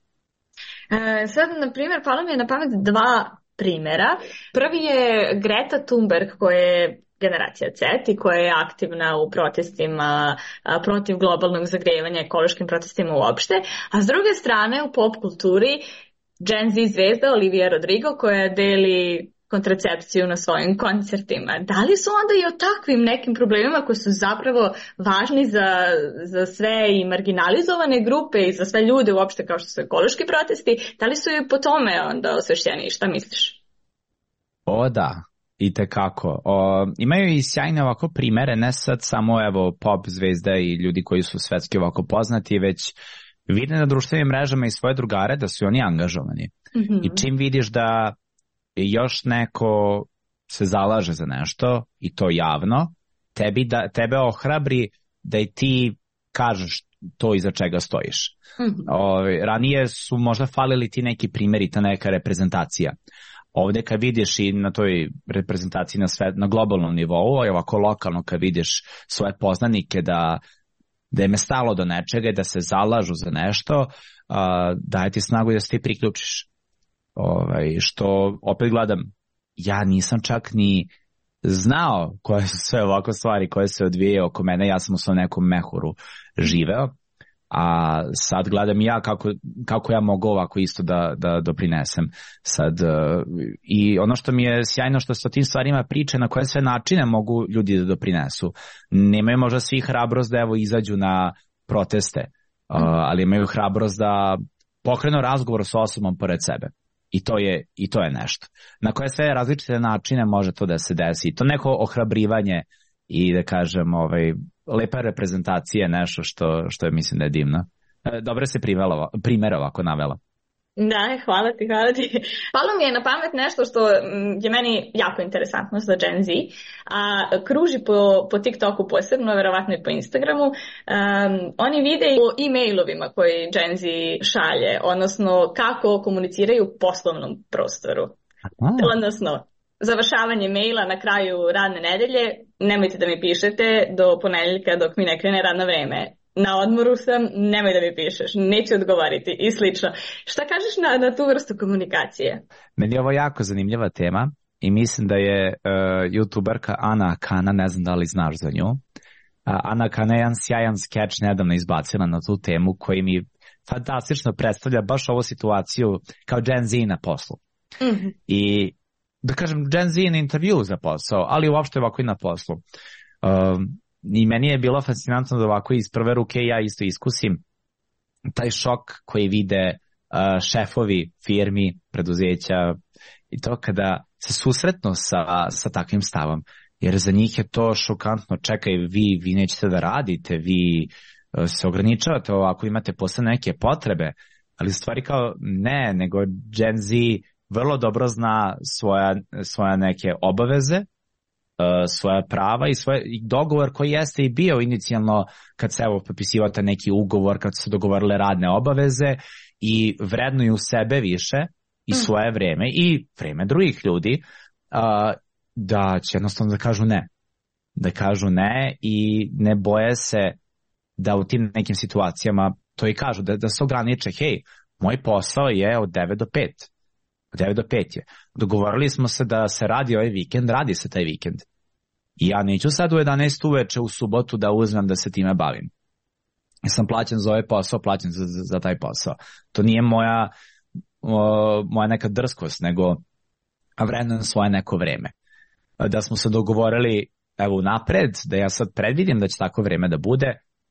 E, sad, na primjer, palo mi je na pamet dva primjera. Prvi je Greta Thunberg, koja je generacija Z i koja je aktivna u protestima a, protiv globalnog zagrevanja, ekološkim protestima uopšte, a s druge strane u pop kulturi Gen Z zvezda Olivia Rodrigo koja deli kontracepciju na svojim koncertima. Da li su onda i o takvim nekim problemima koji su zapravo važni za, za sve i marginalizovane grupe i za sve ljude uopšte kao što su ekološki protesti, da li su i po tome onda osvešćeni? Šta misliš? O da, i tekako. O, imaju i sjajne ovako primere, ne sad samo evo pop zvezda i ljudi koji su svetski ovako poznati, već vide na društvenim mrežama i svoje drugare da su oni angažovani. Mm-hmm. I čim vidiš da još neko se zalaže za nešto i to javno, tebi da, tebe ohrabri da i ti kažeš to iza čega stojiš. Mm-hmm. O, ranije su možda falili ti neki primjeri, ta neka reprezentacija. Ovdje kad vidiš i na toj reprezentaciji na, sve, na globalnom nivou, a ovako lokalno kad vidiš svoje poznanike da da im je stalo do nečega i da se zalažu za nešto, uh, daje ti snagu da se ti priključiš. Ovaj, što opet gledam, ja nisam čak ni znao koje su sve ovako stvari koje se odvije oko mene, ja sam u svom nekom mehuru živeo, a sad gledam ja kako, kako ja mogu ovako isto da, da doprinesem sad. Uh, i ono što mi je sjajno što se o tim stvarima priče na koje sve načine mogu ljudi da doprinesu. Nemaju možda svi hrabrost da evo izađu na proteste, uh, ali imaju hrabrost da pokrenu razgovor s osobom pored sebe. I to je, i to je nešto. Na koje sve različite načine može to da se desi. To neko ohrabrivanje i da kažem ovaj, lepa reprezentacija je nešto što, što je mislim da je divno. E, dobro se primjer ovako navela. Da, hvala ti, hvala ti. Palo mi je na pamet nešto što je meni jako interesantno za Gen Z, a kruži po, po TikToku posebno, verovatno i po Instagramu. Um, oni vide o e-mailovima koji Gen Z šalje, odnosno kako komuniciraju u poslovnom prostoru. Aha. Odnosno, završavanje maila na kraju radne nedelje, nemojte da mi pišete do ponedjeljka dok mi ne krene radno vreme. Na odmoru sam, nemoj da mi pišeš, neću odgovoriti i slično. Šta kažeš na, na tu vrstu komunikacije? Meni je ovo jako zanimljiva tema i mislim da je uh, youtuberka Ana Kana, ne znam da li znaš za nju. Uh, Ana Kana je jedan sjajan skeč nedavno izbacila na tu temu koji mi fantastično predstavlja baš ovu situaciju kao Gen Z na poslu. Mm-hmm. I da kažem Gen Z na intervju za posao, ali uopšte ovako i na poslu. Um, I meni je bilo fascinantno da ovako iz prve ruke ja isto iskusim taj šok koji vide uh, šefovi firmi, preduzeća i to kada se susretnu sa, sa takvim stavom. Jer za njih je to šokantno. Čekaj, vi, vi nećete da radite, vi uh, se ograničavate ovako, imate posle neke potrebe, ali stvari kao ne, nego Gen Z vrlo dobro zna svoja, svoja neke obaveze, svoja prava i svoj dogovor koji jeste i bio inicijalno kad se evo potpisivate neki ugovor, kad su dogovorile radne obaveze i vrednuju sebe više i svoje vreme i vreme drugih ljudi, uh, da će jednostavno da kažu ne. Da kažu ne i ne boje se da u tim nekim situacijama to i kažu, da, da se ograniče, hej, moj posao je od devet do pet. Od devet do pet je. Dogovorili smo se da se radi ovaj vikend, radi se taj vikend. I ja neću sad u jedanaest uveče u subotu da uzmem da se time bavim. Ja sam plaćen za ovaj posao, plaćen za, za, za taj posao. To nije moja, o, moja neka drskost, nego vrednujem svoje neko vreme. Da smo se dogovorili evo napred, da ja sad predvidim da će tako vreme da bude,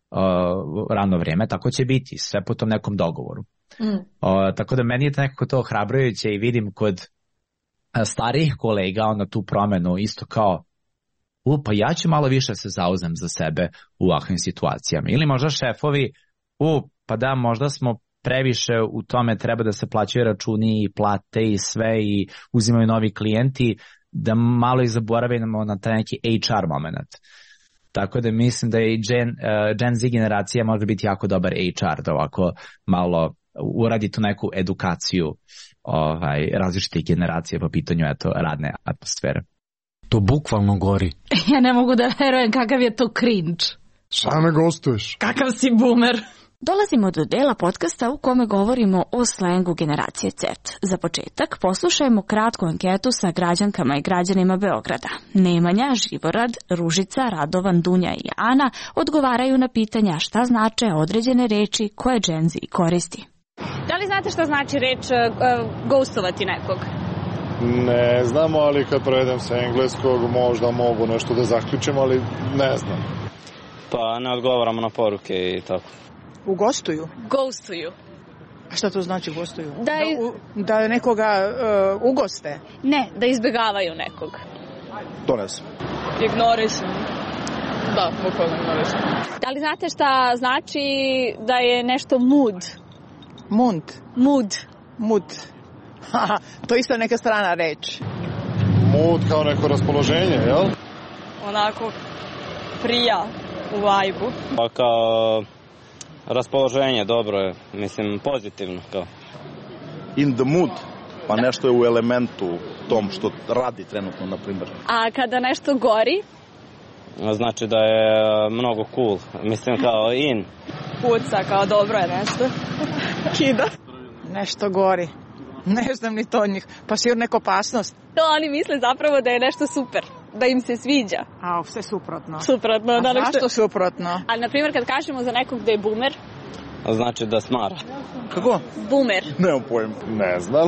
o, rano vreme, tako će biti, sve po tom nekom dogovoru. Mm. O, tako da meni je nekako to ohrabrujuće i vidim kod starijih kolega onda tu promenu isto kao u, pa ja ću malo više se zauzem za sebe u ovakvim situacijama. Ili možda šefovi, u, pa da, možda smo previše u tome, treba da se plaćaju računi i plate i sve i uzimaju novi klijenti, da malo i zaboravimo na taj neki H R moment. Tako da mislim da i Gen, uh, Gen Z generacija može biti jako dobar H R, da ovako malo uradi tu neku edukaciju ovaj, različitih generacija po pitanju eto, radne atmosfere. To bukvalno gori. Ja ne mogu da verujem kakav je to cringe. Šta me gostuješ? Kakav si boomer? Dolazimo do dela podcasta u kome govorimo o slengu generacije Z. Za početak poslušajmo kratku anketu sa građankama i građanima Beograda. Nemanja, Živorad, Ružica, Radovan, Dunja i Ana odgovaraju na pitanja šta znače određene reči koje Gen Z koristi. Da li znate šta znači reč uh, ghostovati nekog? Ne znamo, ali kad prevedem sa engleskog možda mogu nešto da zaključim, ali ne znam. Pa ne odgovaramo na poruke i tako. U gostuju? Ghostuju. A šta to znači gostuju? Da, i... da, da nekoga uh, ugoste? Ne, da izbegavaju nekog. To ne znam. Ignorišu. Da, bukvalno ignorišu. Da li znate šta znači da je nešto mood? Mund? Mood. Mood. Haha, to isto neka strana reč. Mood kao neko raspoloženje, jel? Onako prija u vajbu. Pa kao raspoloženje, dobro je, mislim pozitivno kao. In the mood, pa nešto je u elementu tom što radi trenutno, na primjer. A kada nešto gori? Znači da je mnogo cool, mislim kao in. Puca, kao dobro je nešto. Kida. Nešto gori. Ne znam ni to od njih. Pa sigurno neka opasnost. To oni misle zapravo da je nešto super. Da im se sviđa. A, sve suprotno. Suprotno. A da zašto nešto... suprotno? Ali, na primjer, kad kažemo za nekog da je boomer... Znači da smara. Kako? Boomer. Nemam pojem. Ne znam.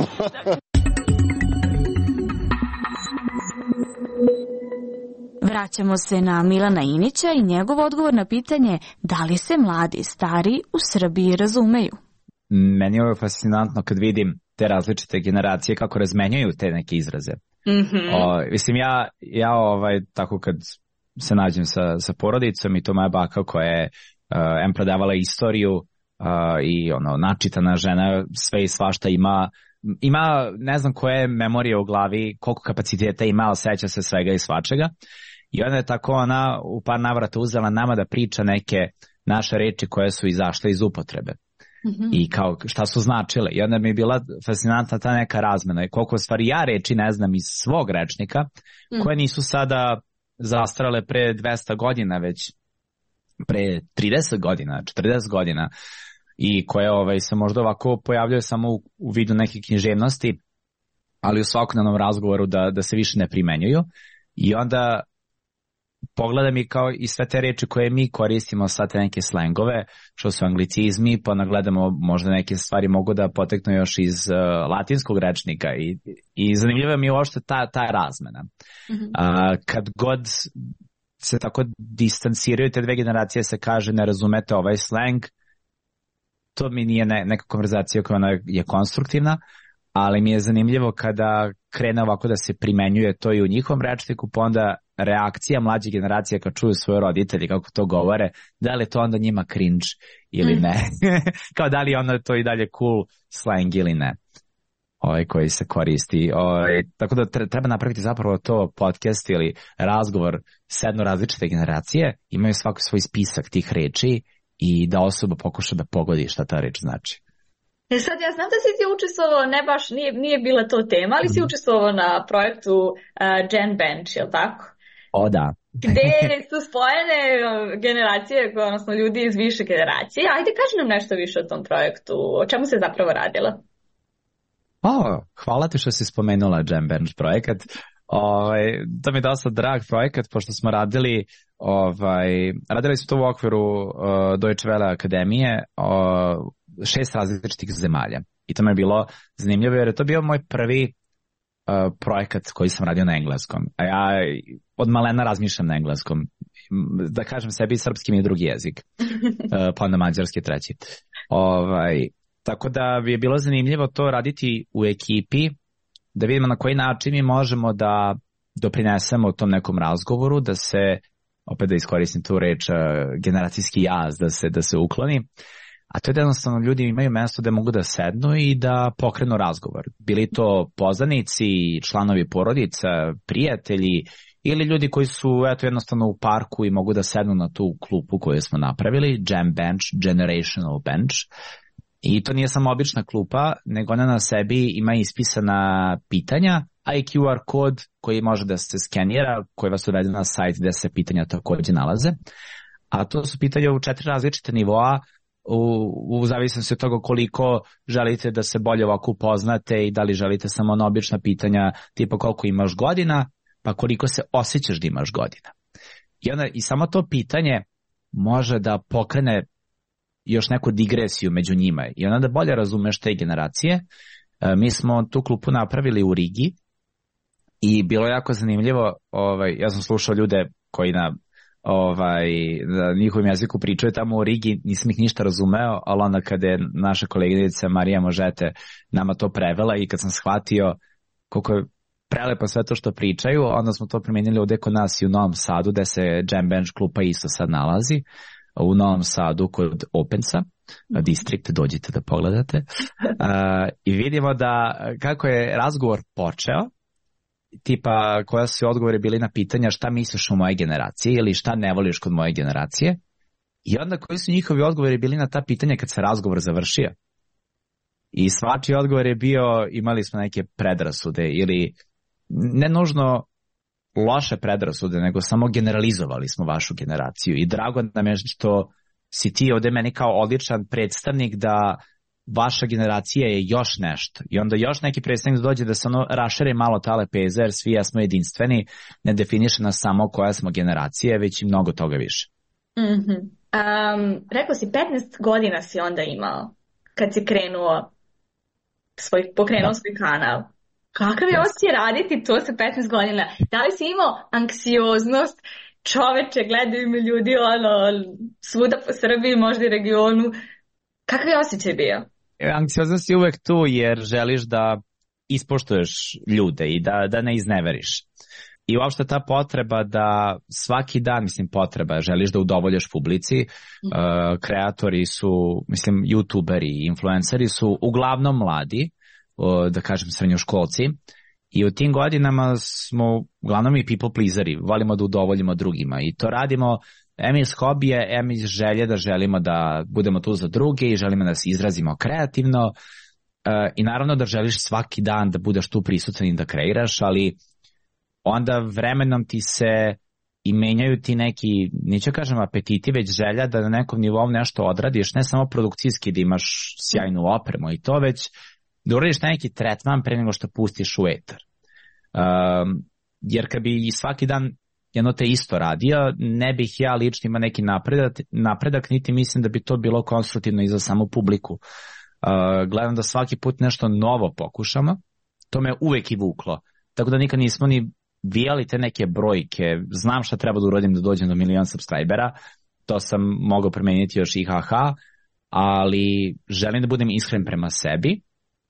Vraćamo se na Milana Inića i njegov odgovor na pitanje da li se mladi i stari u Srbiji razumeju. Meni je fascinantno kad vidim te različite generacije kako razmenjuju te neke izraze. Mm-hmm. O, mislim, ja, ja ovaj, tako kad se nađem sa, sa porodicom i to moja baka koja je uh, em predavala istoriju uh, i ono, načitana žena, sve i svašta ima, ima ne znam koje memorije u glavi, koliko kapaciteta ima, ali seća se svega i svačega. I onda je tako ona u par navrata uzela nama da priča neke naše reči koje su izašle iz upotrebe. Mm-hmm. I kao šta su značile. I onda mi je bila fascinantna ta neka razmena. I koliko stvari ja reči ne znam iz svog rečnika, mm. koje nisu sada zastrale pre dvesta godina, već pre trideset godina, četrdeset godina. I koje ovaj, se možda ovako pojavljaju samo u, u vidu neke književnosti, ali u svakodnevnom razgovoru da, da se više ne primenjuju. I onda pogledam i kao i sve te reči koje mi koristimo, sad te neke slengove, što su anglicizmi, pa nagledamo možda neke stvari mogu da poteknu još iz uh, latinskog rečnika i, i zanimljiva mi je uopšte ta, ta razmena. Mm-hmm. Uh, kad god se tako distanciraju te dve generacije, se kaže ne razumete ovaj sleng, to mi nije ne, neka konverzacija koja ona je konstruktivna, ali mi je zanimljivo kada krene ovako da se primenjuje to i u njihovom rečniku, pa onda reakcija mlađe generacije kad čuju svoje roditelji kako to govore, da li je to onda njima cringe ili ne. Kao da li je onda to i dalje cool slang ili ne. Ovaj koji se koristi. Ovaj, tako da treba napraviti zapravo to podcast ili razgovor s jedno različite generacije, imaju svaki svoj spisak tih reči i da osoba pokuša da pogodi šta ta reč znači. E sad, ja znam da si ti učestvovao, ne baš, nije, nije bila to tema, ali si učestvovao na projektu uh, Gen Bench, je li tako? O, da. Gde su spojene generacije, odnosno ljudi iz više generacije. Ajde, kaži nam nešto više o tom projektu. O čemu se zapravo radilo? O, hvala ti što si spomenula Gen Bench projekat. Ovaj, to mi je dosta drag projekat, pošto smo radili, ovaj, radili smo to u okviru uh, Deutsche Welle akademije, uh, šest različitih zemalja. I to mi je bilo zanimljivo jer je to bio moj prvi uh, projekat koji sam radio na engleskom. A ja od malena razmišljam na engleskom. Da kažem sebi, srpski mi je drugi jezik. Uh, pa onda mađarski treći. Ovaj, tako da bi je bilo zanimljivo to raditi u ekipi, da vidimo na koji način mi možemo da doprinesemo tom nekom razgovoru, da se, opet da iskoristim tu reč, uh, generacijski jaz, da se, da se ukloni. A to je da jednostavno ljudi imaju mesto da mogu da sednu i da pokrenu razgovor. Bili to poznanici, članovi porodica, prijatelji ili ljudi koji su eto jednostavno u parku i mogu da sednu na tu klupu koju smo napravili, Gen Bench, Generational Bench. I to nije samo obična klupa, nego ona na sebi ima ispisana pitanja, a i Q R kod koji može da se skenira, koji vas uvede na sajt gde se pitanja takođe nalaze. A to su pitanja u četiri različite nivoa, u, u zavisnosti od toga koliko želite da se bolje ovako upoznate i da li želite samo na obična pitanja tipa koliko imaš godina, pa koliko se osjećaš da imaš godina. I, onda, i samo to pitanje može da pokrene još neku digresiju među njima i onda da bolje razumeš te generacije. E, mi smo tu klupu napravili u Rigi i bilo je jako zanimljivo, ovaj, ja sam slušao ljude koji na ovaj, na njihovom jeziku pričaju tamo u Rigi, nisam ih ništa razumeo, ali onda kada je naša koleginica Marija Možete nama to prevela i kad sam shvatio koliko je prelepo sve to što pričaju, onda smo to primenili ovde kod nas i u Novom Sadu, gde se Gen Bench klupa isto sad nalazi, u Novom Sadu kod Opensa, distrikt, dođite da pogledate. Uh, I vidimo da kako je razgovor počeo, tipa koja su odgovori bili na pitanja šta misliš o moje generacije ili šta ne voliš kod moje generacije, i onda koji su njihovi odgovori bili na ta pitanja kad se razgovor završio. I svačiji odgovor je bio, imali smo neke predrasude ili ne nužno loše predrasude, nego samo generalizovali smo vašu generaciju. I drago nam je što si ti ovde meni kao odličan predstavnik da vaša generacija je još nešto. I onda još neki predstavnik dođe da se ono rašere malo ta lepeza, jer svi jesmo jedinstveni, ne definiše nas samo koja smo generacija, već i mnogo toga više. Mm-hmm. Um, rekao si, petnaest godina si onda imao kad si krenuo svoj, pokrenuo da. svoj kanal. Kakav je osjećaj raditi to sa petnaest godina? Da li si imao anksioznost? Čoveče, gledaju mi ljudi ono, svuda po Srbiji, možda i regionu. Kakav je osjećaj bio? Anksioznost je uvek tu jer želiš da ispoštuješ ljude i da, da ne izneveriš. I uopšte ta potreba da svaki dan, mislim potreba, želiš da udovoljaš publici, mm. uh, kreatori su, mislim, youtuberi, influenceri su uglavnom mladi, uh, da kažem srednjoškolci, i u tim godinama smo uglavnom i people pleaseri, volimo da udovoljimo drugima i to radimo em iz hobije, em iz želje da želimo da budemo tu za druge i želimo da se izrazimo kreativno, uh, i naravno da želiš svaki dan da budeš tu prisutan i da kreiraš, ali onda vremenom ti se i menjaju ti neki, neću kažem apetiti, već želja da na nekom nivou nešto odradiš, ne samo produkcijski da imaš sjajnu opremu i to, već da uradiš neki tretman pre nego što pustiš u etar. Um, jer kad bi svaki dan jedno te isto radio, ne bih ja lično imao neki napredak, napredak, niti mislim da bi to bilo konstruktivno i za samu publiku. Uh, gledam da svaki put nešto novo pokušamo, to me uvek i vuklo. Tako da nikad nismo ni vijali te neke brojke, znam šta treba da uradim da dođem do milion subscribera, to sam mogao promeniti još i haha, ali želim da budem iskren prema sebi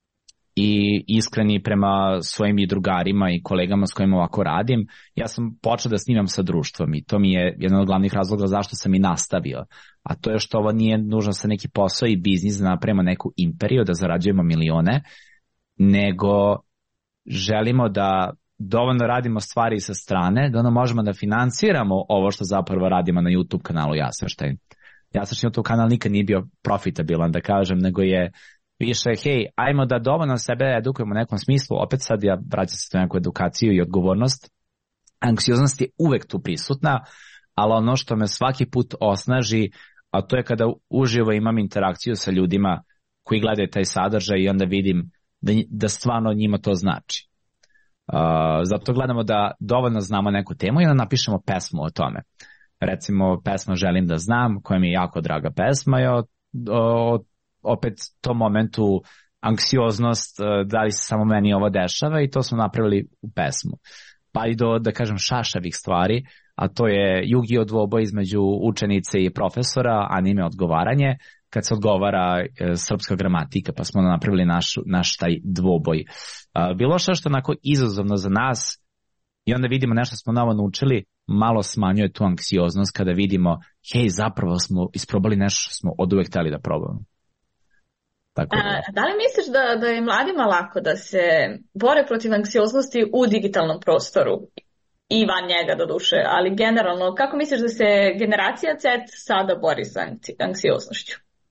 i iskreni prema svojim i drugarima i kolegama s kojima ovako radim. Ja sam počeo da snimam sa društvom i to mi je jedan od glavnih razloga zašto sam i nastavio. A to je što ovo nije nužno sa neki posao i biznis da napravimo neku imperiju, da zarađujemo milione, nego želimo da dovoljno radimo stvari sa strane, da ono možemo da financiramo ovo što zapravo radimo na YouTube kanalu Jasvrštajn. Jasvrštajn YouTube kanal nikad nije bio profitabilan, da kažem, nego je više, hej, ajmo da dovoljno sebe edukujemo u nekom smislu, opet sad ja vraćam se to neku edukaciju i odgovornost. Anksioznost je uvek tu prisutna, ali ono što me svaki put osnaži, a to je kada uživo imam interakciju sa ljudima koji gledaju taj sadržaj i onda vidim da, da stvarno njima to znači. Uh, zato gledamo da dovoljno znamo neku temu i onda napišemo pesmu o tome. Recimo, pesma Želim da znam, koja mi je jako draga pesma, je o, o, opet tom momentu anksioznost, da li se samo meni ovo dešava, i to smo napravili u pesmu. Pa i do, da kažem, šašavih stvari, a to je Yu-Gi-Oh dvoboj između učenice i profesora, anime odgovaranje, kad se odgovara e, srpska gramatika, pa smo napravili naš, naš taj dvoboj. A, bilo što što onako izazovno za nas, i onda vidimo nešto smo novo naučili, malo smanjuje tu anksioznost kada vidimo, hej, zapravo smo isprobali nešto što smo od uvek hteli da probamo. Tako da. A, da li misliš da, da je mladima lako da se bore protiv anksioznosti u digitalnom prostoru? I van njega, do duše, ali generalno, kako misliš da se generacija Z sada bori sa anksioznošću?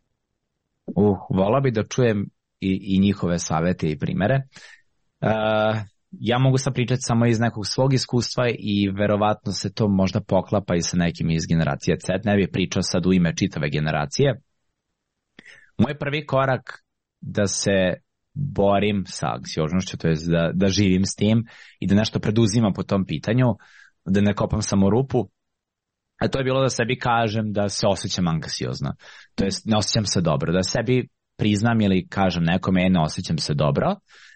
Uh, volao bi da čujem i, i njihove savete i primere. Uh, ja mogu sad pričati samo iz nekog svog iskustva i verovatno se to možda poklapa i sa nekim iz generacije Z. Ne bih pričao sad u ime čitave generacije. Moj prvi korak da se borim sa anksioznošću, to je da, da živim s tim i da nešto preduzimam po tom pitanju, da ne kopam samo rupu, a to je bilo da sebi kažem da se osjećam anksiozno, to je ne osjećam se dobro, da sebi priznam ili kažem nekome ne osjećam se dobro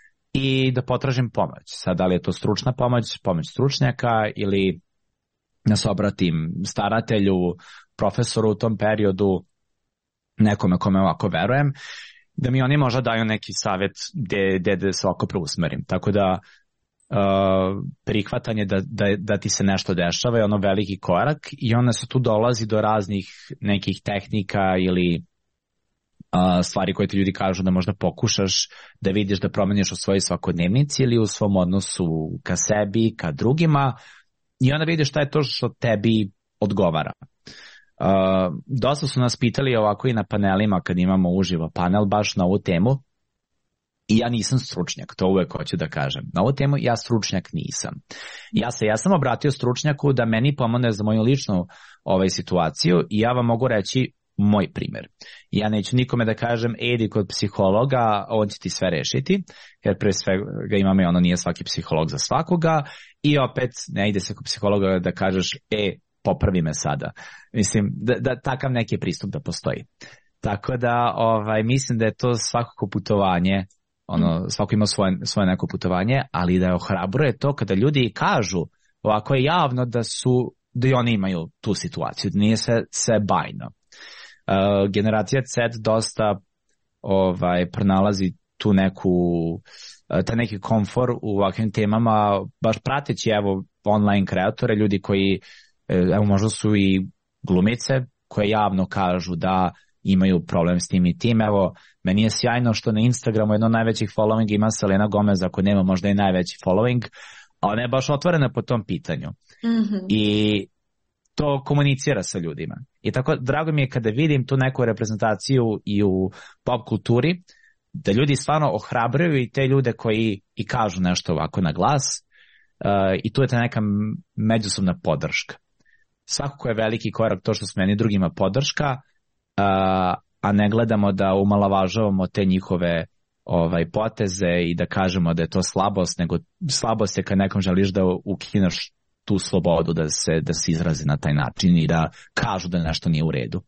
i da potražim pomoć. Sad, da li je to stručna pomoć, pomoć stručnjaka ili da se obratim staratelju, profesoru u tom periodu, nekome kome ovako verujem, da mi oni možda daju neki savjet gde, gde da se ovako preusmerim. Tako da uh, prihvatanje da, da, da ti se nešto dešava je ono veliki korak i onda se tu dolazi do raznih nekih tehnika ili uh, stvari koje ti ljudi kažu da možda pokušaš da vidiš da promeniš u svojoj svakodnevnici ili u svom odnosu ka sebi, ka drugima, i onda vidiš šta je to što tebi odgovara. Uh, dosta su nas pitali ovako i na panelima kad imamo uživo panel baš na ovu temu, i ja nisam stručnjak, to uvek hoću da kažem. Na ovu temu ja stručnjak nisam. Ja se ja sam obratio stručnjaku da meni pomogne za moju ličnu ovaj, situaciju, i ja vam mogu reći moj primjer. Ja neću nikome da kažem idi kod psihologa, on će ti sve rešiti, jer pre svega imamo i ono, nije svaki psiholog za svakoga, i opet ne ide se kod psihologa da kažeš e, popravi me sada. Mislim, da, da takav neki pristup da postoji. Tako da, ovaj, mislim da je to svakako putovanje, ono, svako ima svoje, svoje neko putovanje, ali da je ohrabruje to kada ljudi kažu ovako je javno da su, da i oni imaju tu situaciju, da nije sve, sve bajno. Uh, generacija Z dosta ovaj, pronalazi tu neku, uh, ta neki komfor u ovakvim temama, baš prateći evo online kreatore, ljudi koji evo možda su i glumice koje javno kažu da imaju problem s tim i tim. Evo, meni je sjajno što na Instagramu jedno najvećih following ima Selena Gomez, ako nema možda i najveći following, a ona je baš otvorena po tom pitanju. Mm-hmm. I to komunicira sa ljudima. I tako drago mi je kada vidim tu neku reprezentaciju i u pop kulturi, da ljudi stvarno ohrabruju i te ljude koji i kažu nešto ovako na glas, uh, i tu je ta neka međusobna podrška. Svakako je veliki korak to što smo meni drugima podrška, a, a ne gledamo da umalavažavamo te njihove ovaj, poteze i da kažemo da je to slabost, nego slabost je kad nekom želiš da ukineš tu slobodu da se, da se izrazi na taj način i da kažu da nešto nije u redu.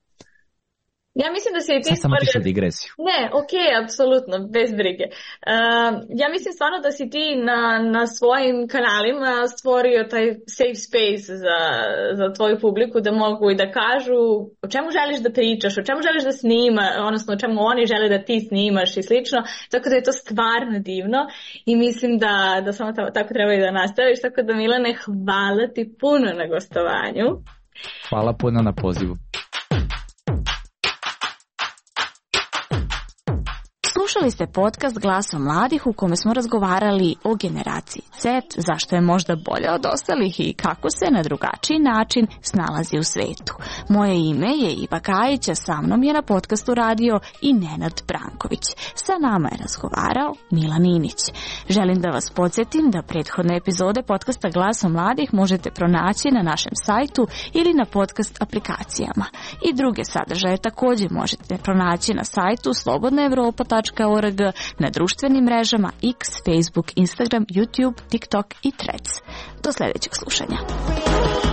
Ja mislim da se i ti... Sad sam otišla digresiju. Ne, ok, apsolutno, bez brige. Uh, ja mislim stvarno da si ti na, na svojim kanalima stvorio taj safe space za, za tvoju publiku, da mogu i da kažu o čemu želiš da pričaš, o čemu želiš da snima, odnosno o čemu oni žele da ti snimaš i slično, tako da je to stvarno divno i mislim da, da samo tako treba i da nastaviš, tako da Milane, hvala ti puno na gostovanju. Hvala puno na pozivu. Slušali ste podcast Glasom mladih u kome smo razgovarali o generaciji Z, zašto je možda bolja od ostalih i kako se na drugačiji način snalazi u svetu. Moje ime je Iva Kajić, a sa mnom je na podcastu radio i Nenad Branković. Sa nama je razgovarao Milan Inić. Želim da vas podsjetim da prethodne epizode podcasta Glasom mladih možete pronaći na našem sajtu ili na podcast aplikacijama. I druge sadržaje također možete pronaći na sajtu slobodna evropa tačka org, na društvenim mrežama X, Facebook, Instagram, YouTube, TikTok i Threads. Do sljedećeg slušanja.